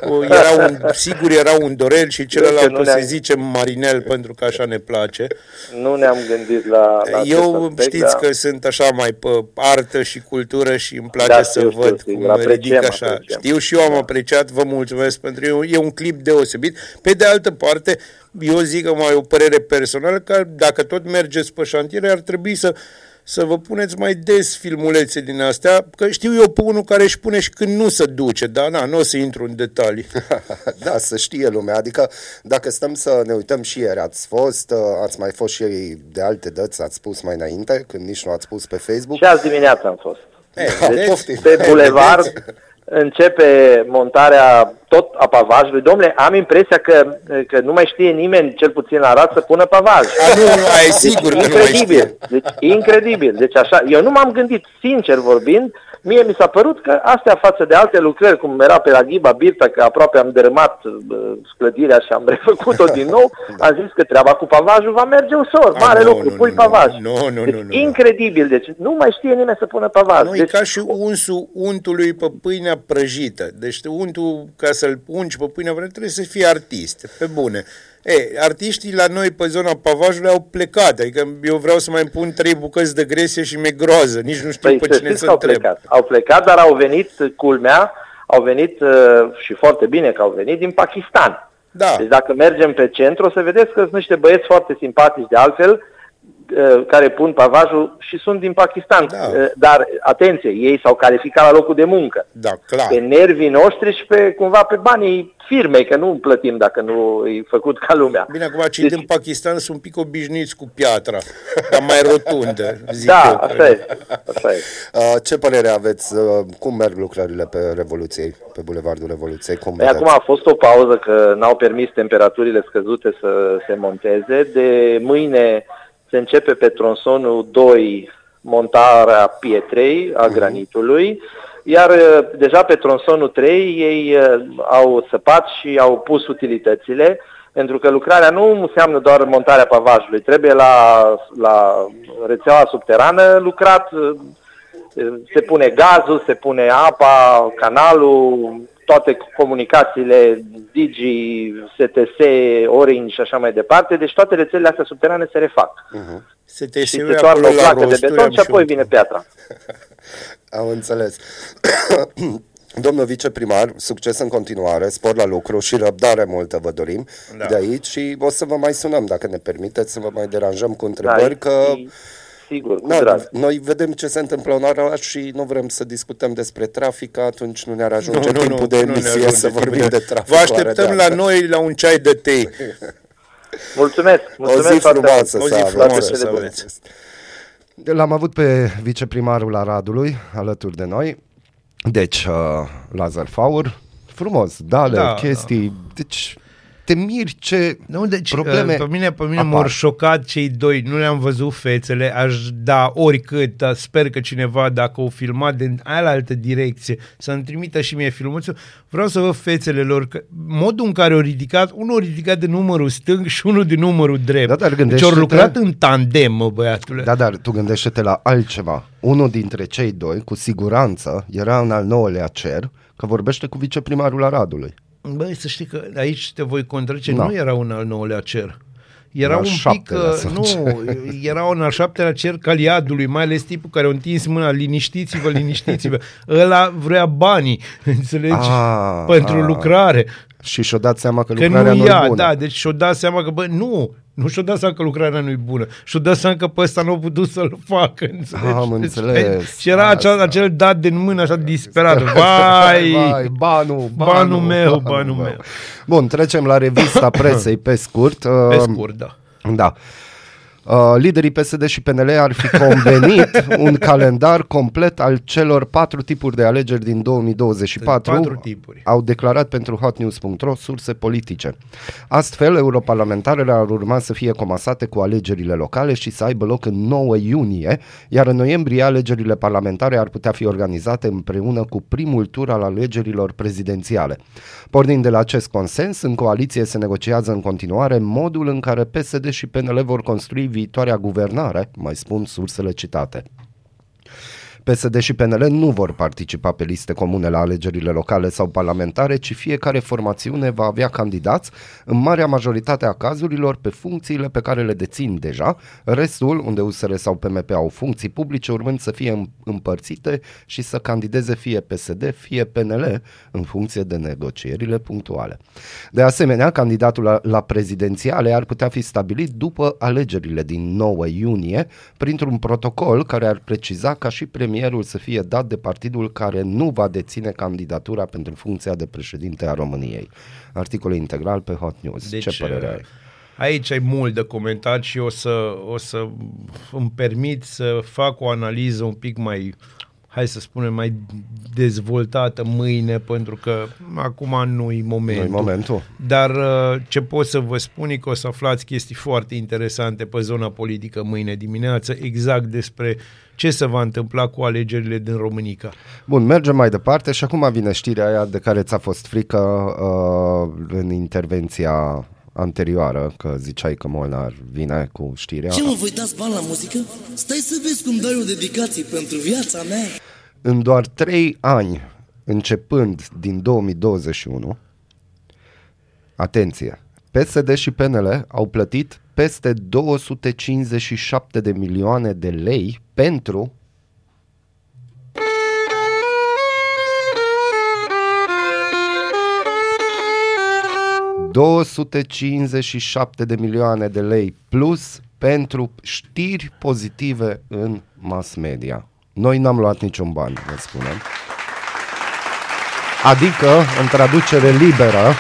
Sigur era un Dorel și celălalt o să zicem Marinel, pentru că așa ne place. Nu ne-am gândit la eu aspect, știți că sunt așa mai pe artă și cultură și îmi place să văd cum ridic așa. Știu și eu am apreciat, vă mulțumesc pentru e un clip deosebit. Pe de altă parte, eu zic că mai o părere personală, că dacă tot mergeți pe șantiere, ar trebui să vă puneți mai des filmulețe din astea, că știu eu pe unul care își pune și când nu se duce, dar nu o să intru în detalii. Da, să știe lumea, adică dacă stăm să ne uităm și ieri, ați mai fost și de alte dăți, ați spus mai înainte, când nici nu ați spus pe Facebook. Și azi dimineața am fost. Pe bulevard începe montarea tot a pavajului. Dom'le, am impresia că nu mai știe nimeni, cel puțin la Arad, să pună pavaj. E sigur că incredibil. Deci, incredibil. Deci așa, eu nu m-am gândit, sincer vorbind, mie mi s-a părut că astea față de alte lucrări, cum era pe la Ghiba Birta, că aproape am dărâmat clădirea și am refăcut-o din nou, am zis că treaba cu pavajul va merge ușor. Mare lucru, pui pavaj. Incredibil. Deci nu mai știe nimeni să pună pavaj. Nu, e ca și unsul untului pe pâinea prăjită. Deci untul, ca să-l ungi pe pâinea prăjită, trebuie să fie artist. Pe bune. Artiștii la noi pe zona pavajului au plecat, adică eu vreau să mai pun 3 bucăți de gresie și mi-e groază, nici nu știu pe cine să întreb. Au plecat, dar au venit, culmea, și foarte bine că au venit din Pakistan. Da. Deci dacă mergem pe centru, o să vedeți că sunt niște băieți foarte simpatici de altfel, care pun pavajul și sunt din Pakistan. Da. Dar, atenție, ei s-au calificat la locul de muncă. Da, clar. Pe nervii noștri și cumva pe banii firmei, că nu plătim dacă nu e făcut ca lumea. Bine, acum cei din Pakistan sunt un pic obișnuiți cu piatra, dar mai rotundă, zic da, eu. Așa e. Ce părere aveți? Cum merg lucrările pe Revoluției, pe Bulevardul Revoluției? Acum a fost o pauză, că n-au permis temperaturile scăzute să se monteze. De mâine se începe pe tronsonul 2 montarea pietrei, a granitului, iar deja pe tronsonul 3 ei au săpat și au pus utilitățile, pentru că lucrarea nu înseamnă doar montarea pavajului, trebuie la rețeaua subterană lucrat, se pune gazul, se pune apa, canalul, toate comunicațiile, Digi, STS, Orange și așa mai departe, deci toate rețelele astea subterane se refac. Și se toarnă o placă de beton și apoi vine piatra. Am înțeles. Domnul viceprimar, succes în continuare, spor la lucru și răbdare multă vă dorim de aici și o să vă mai sunăm, dacă ne permiteți, să vă mai deranjăm cu întrebări, că Sigur, cu drag. Noi vedem ce se întâmplă în oraș și nu vrem să discutăm despre trafic, atunci nu ne-ar ajunge timpul de emisie să vorbim de trafic. Vă așteptăm la noi la un ceai de tei. Mulțumesc o zi frumoasă să aveți. L-am avut pe viceprimarul Aradului alături de noi. Deci, Lazar Faur, frumos, chestii, deci te miri ce probleme Pe mine m-au șocat cei doi, nu le-am văzut fețele, aș da oricât, dar sper că cineva, dacă o filmat din alaltă direcție, să-mi trimită și mie filmuțul, vreau să văd fețele lor, că modul în care au ridicat, unul a ridicat de numărul stâng și unul de numărul drept. Deci au lucrat în tandem, băiatule. Da, dar tu gândește-te la altceva. Unul dintre cei doi, cu siguranță, era în al 9-lea cer, că vorbește cu viceprimarul Aradului. Băi, să știi că aici te voi contrazice, nu era un al 9-lea cer. Era un pic, era un al 7-lea cer Caliadului, mai ales tipul care a întins mâna, liniștiți-vă. Ăla vrea banii, înțelegi? Pentru lucrare. Și și-o dat seama că lucrarea nu e bună. Da, deci și-o dat seama că, nu și-o dat seama că lucrarea nu e bună. Și-o dat seama că pe ăsta nu a putut să-l facă, înțelegi? Am înțeles. Și era acel dat din mână așa disperat. Vai, banul meu. Bun, trecem la revista presei pe scurt. Da. Liderii PSD și PNL ar fi convenit un calendar complet al celor 4 tipuri de alegeri din 2024, 4 tipuri. Au declarat pentru hotnews.ro surse politice. Astfel, europarlamentarele ar urma să fie comasate cu alegerile locale și să aibă loc în 9 iunie, iar în noiembrie alegerile parlamentare ar putea fi organizate împreună cu primul tur al alegerilor prezidențiale. Pornind de la acest consens, în coaliție se negociază în continuare modul în care PSD și PNL vor construi viitoarea guvernare, mai spun sursele citate. PSD și PNL nu vor participa pe liste comune la alegerile locale sau parlamentare, ci fiecare formațiune va avea candidați, în marea majoritate a cazurilor, pe funcțiile pe care le dețin deja, restul, unde USR sau PMP au funcții publice, urmând să fie împărțite și să candideze fie PSD, fie PNL, în funcție de negocierile punctuale. De asemenea, candidatul la prezidențiale ar putea fi stabilit după alegerile din 9 iunie, printr-un protocol care ar preciza ca și premierul să fie dat de partidul care nu va deține candidatura pentru funcția de președinte a României. Articol integral pe Hot News. Deci, ce părere ai? Aici ai mult de comentat și o să îmi permit să fac o analiză un pic mai, hai să spunem, mai dezvoltată mâine, pentru că acum nu-i momentul. Dar ce pot să vă spun e că o să aflați chestii foarte interesante pe zona politică mâine dimineață, exact despre ce se va întâmpla cu alegerile din Românica. Bun, mergem mai departe și acum vine știrea aia de care ți-a fost frică în intervenția anterioară, că ziceai că Molnar vine cu știrea. Ce mă, voi dați bani la muzică? Stai să vezi cum dai o dedicație pentru viața mea. În doar 3 ani, începând din 2021, atenție, PSD și PNL au plătit peste 257 de milioane de lei pentru $257 de milioane de lei plus pentru știri pozitive în mass media. Noi n-am luat niciun ban, vă spunem. Adică, în traducere liberă,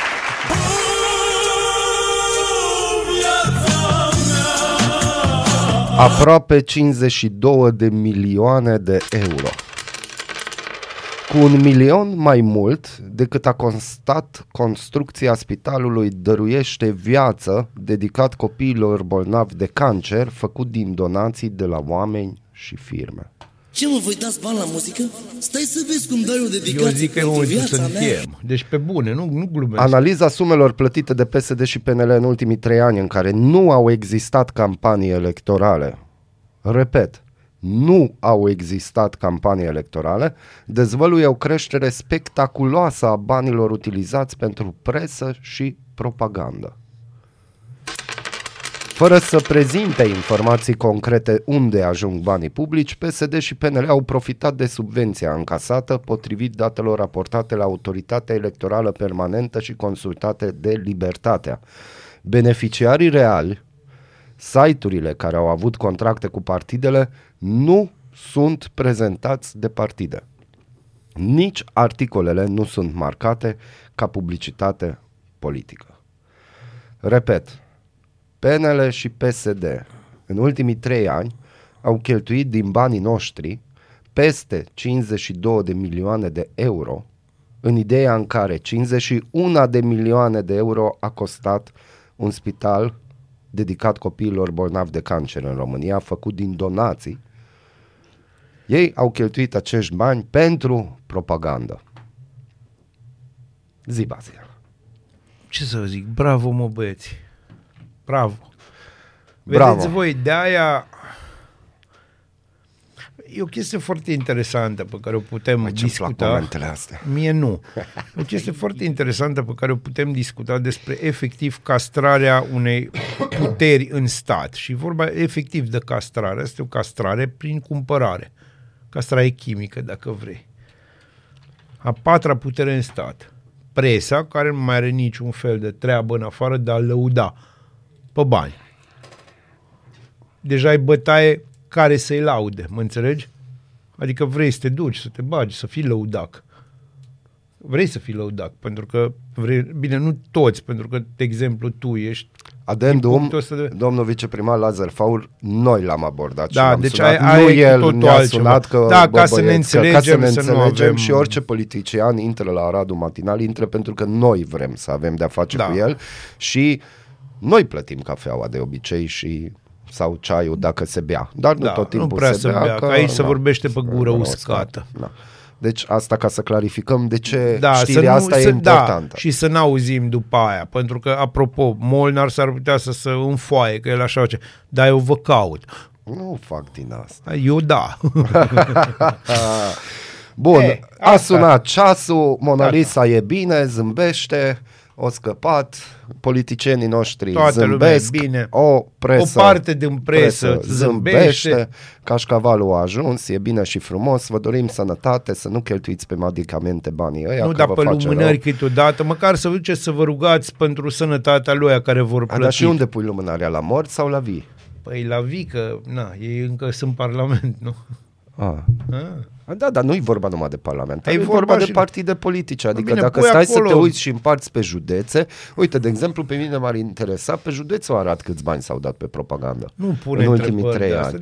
aproape 52 de milioane de euro. Cu 1 milion mai mult decât a costat construcția Spitalului Dăruiește Viață, dedicat copiilor bolnavi de cancer, făcut din donații de la oameni și firme. Ce mă, voi dați bani la muzică? Stai să vezi cum dai o dedicație. Eu zic că pentru viața mea. Deci pe bune, nu glumesc. Analiza sumelor plătite de PSD și PNL în ultimii 3 ani în care nu au existat campanii electorale, repet, nu au existat campanii electorale, dezvăluie o creștere spectaculoasă a banilor utilizați pentru presă și propagandă. Fără să prezinte informații concrete unde ajung banii publici, PSD și PNL au profitat de subvenția încasată, potrivit datelor raportate la Autoritatea Electorală Permanentă și consultate de Libertatea. Beneficiarii reali Site-urile care au avut contracte cu partidele nu sunt prezentați de partide. Nici articolele nu sunt marcate ca publicitate politică. Repet, PNL și PSD în ultimii 3 ani au cheltuit din banii noștri peste 52 de milioane de euro, în ideea în care 51 de milioane de euro a costat un spital dedicat copiilor bolnavi de cancer în România, făcut din donații. Ei au cheltuit acești bani pentru propagandă. Zi, Bazil. Ce să zic, bravo mă băieți, bravo. Vedeți voi, de aia e o chestie foarte interesantă pe care o putem discuta. Mie nu. O chestie foarte interesantă pe care o putem discuta despre efectiv castrarea unei puteri în stat. Și vorba efectiv de castrare. Asta e o castrare prin cumpărare. Castrare chimică, dacă vrei. A 4-a putere în stat. Presa, care nu mai are niciun fel de treabă în afară de a lăuda pe bani. Deja ai bătaie care să-i laude, mă înțelegi? Adică vrei să te duci, să te bagi, să fii lăudac. Vrei să fii lăudac, pentru că vrei, bine, nu toți, pentru că, de exemplu, tu ești... Adendum, domnul viceprimar Lazar Faur, noi l-am abordat da, și l-am deci sunat. Nu el ne-a sunat că, ca să ne înțelegem, să nu avem... Și orice politician intră la Aradul Matinal, intră pentru că noi vrem să avem de-a face cu el și noi plătim cafeaua de obicei și... sau ceaiul dacă se bea, dar nu tot timpul nu prea se bea. Că aici se vorbește pe gură uscată. Da. Deci asta ca să clarificăm de ce știrea asta e importantă. Da, și să n-auzim după aia, pentru că, apropo, Molnar s-ar putea să înfoaie, că el așa face, dar eu vă caut. Nu fac din asta. Eu da. Bun, a sunat ceasul, Mona Lisa e bine, zâmbește, o scăpat, politicienii noștri toată zâmbesc, bine. O parte din presă zâmbește, cașcavalul a ajuns, e bine și frumos, vă dorim sănătate, să nu cheltuiți pe medicamente banii ăia. Nu, dar pe lumânări câteodată, măcar să duceți să vă rugați pentru sănătatea lui care vor plăti. Dar și unde pui lumânarea, la mort sau la vii? Păi la vii, că ei încă sunt parlament, nu? Da, dar nu-i vorba numai de parlament, e vorba de partide politice, adică bine, dacă stai acolo... să te uiți și împarți pe județe, uite, de exemplu, pe mine m-ar interesa pe județul Arad câți bani s-au dat pe propagandă nu pune în ultimii 3 ani.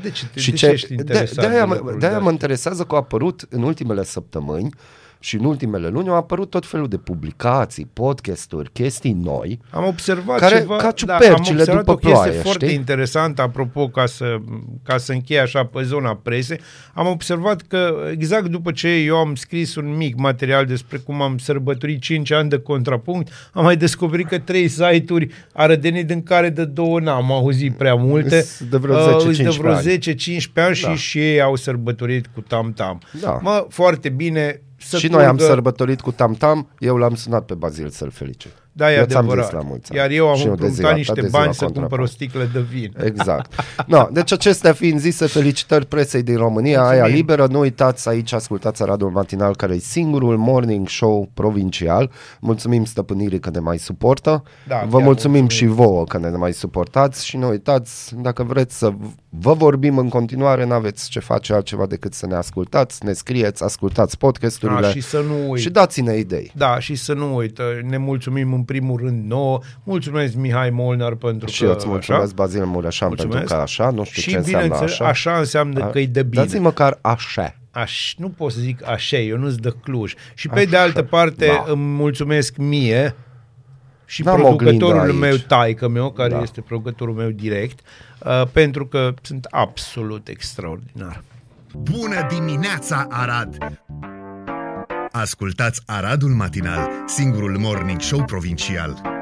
De-aia mă interesează că au apărut în ultimele săptămâni și în ultimele luni au apărut tot felul de publicații, podcasturi, chestii noi. Am observat care, ceva, ca ciupercile după ploaie, foarte interesantă, apropo, ca să închei așa pe zona prese. Am observat că exact după ce eu am scris un mic material despre cum am sărbătorit 5 ani de Contrapunct, am mai descoperit că 3 site-uri arădenii din care de 2 n-am auzit prea multe. De vreo 10-15 ani și ei au sărbătorit cu tam-tam. Da. Foarte bine. Și noi am sărbătorit cu tam-tam, eu l-am sunat pe Bazil să-l felicit. Da, e adevărat. Iar eu am împrumutat niște bani să cumpăr o sticlă de vin. Exact. Deci acestea fiind zise, felicitări presei din România, Aia Liberă. Nu uitați, aici ascultați Aradul Matinal, care e singurul morning show provincial. Mulțumim stăpânirii că ne mai suportă. Vă mulțumim și vouă că ne mai suportați și nu uitați, dacă vreți să vă vorbim în continuare, n-aveți ce face altceva decât să ne ascultați, ne scrieți, ascultați podcasturile și dați-ne idei. Da, și să nu uită, ne mulțumim în primul rând nouă. Mulțumesc Mihai Molnar pentru și eu îți mulțumesc, Bazil Mureșan, pentru că așa, nu știu și ce înseamnă așa. Așa înseamnă că e de bine. Dați-mi măcar așa. Nu pot să zic așa, eu nu-s de Cluj. Și pe de altă parte îmi mulțumesc mie și producătorul meu, taică meu, care este producătorul meu direct, pentru că sunt absolut extraordinar. Bună dimineața, Arad! Ascultați Aradul Matinal, singurul morning show provincial.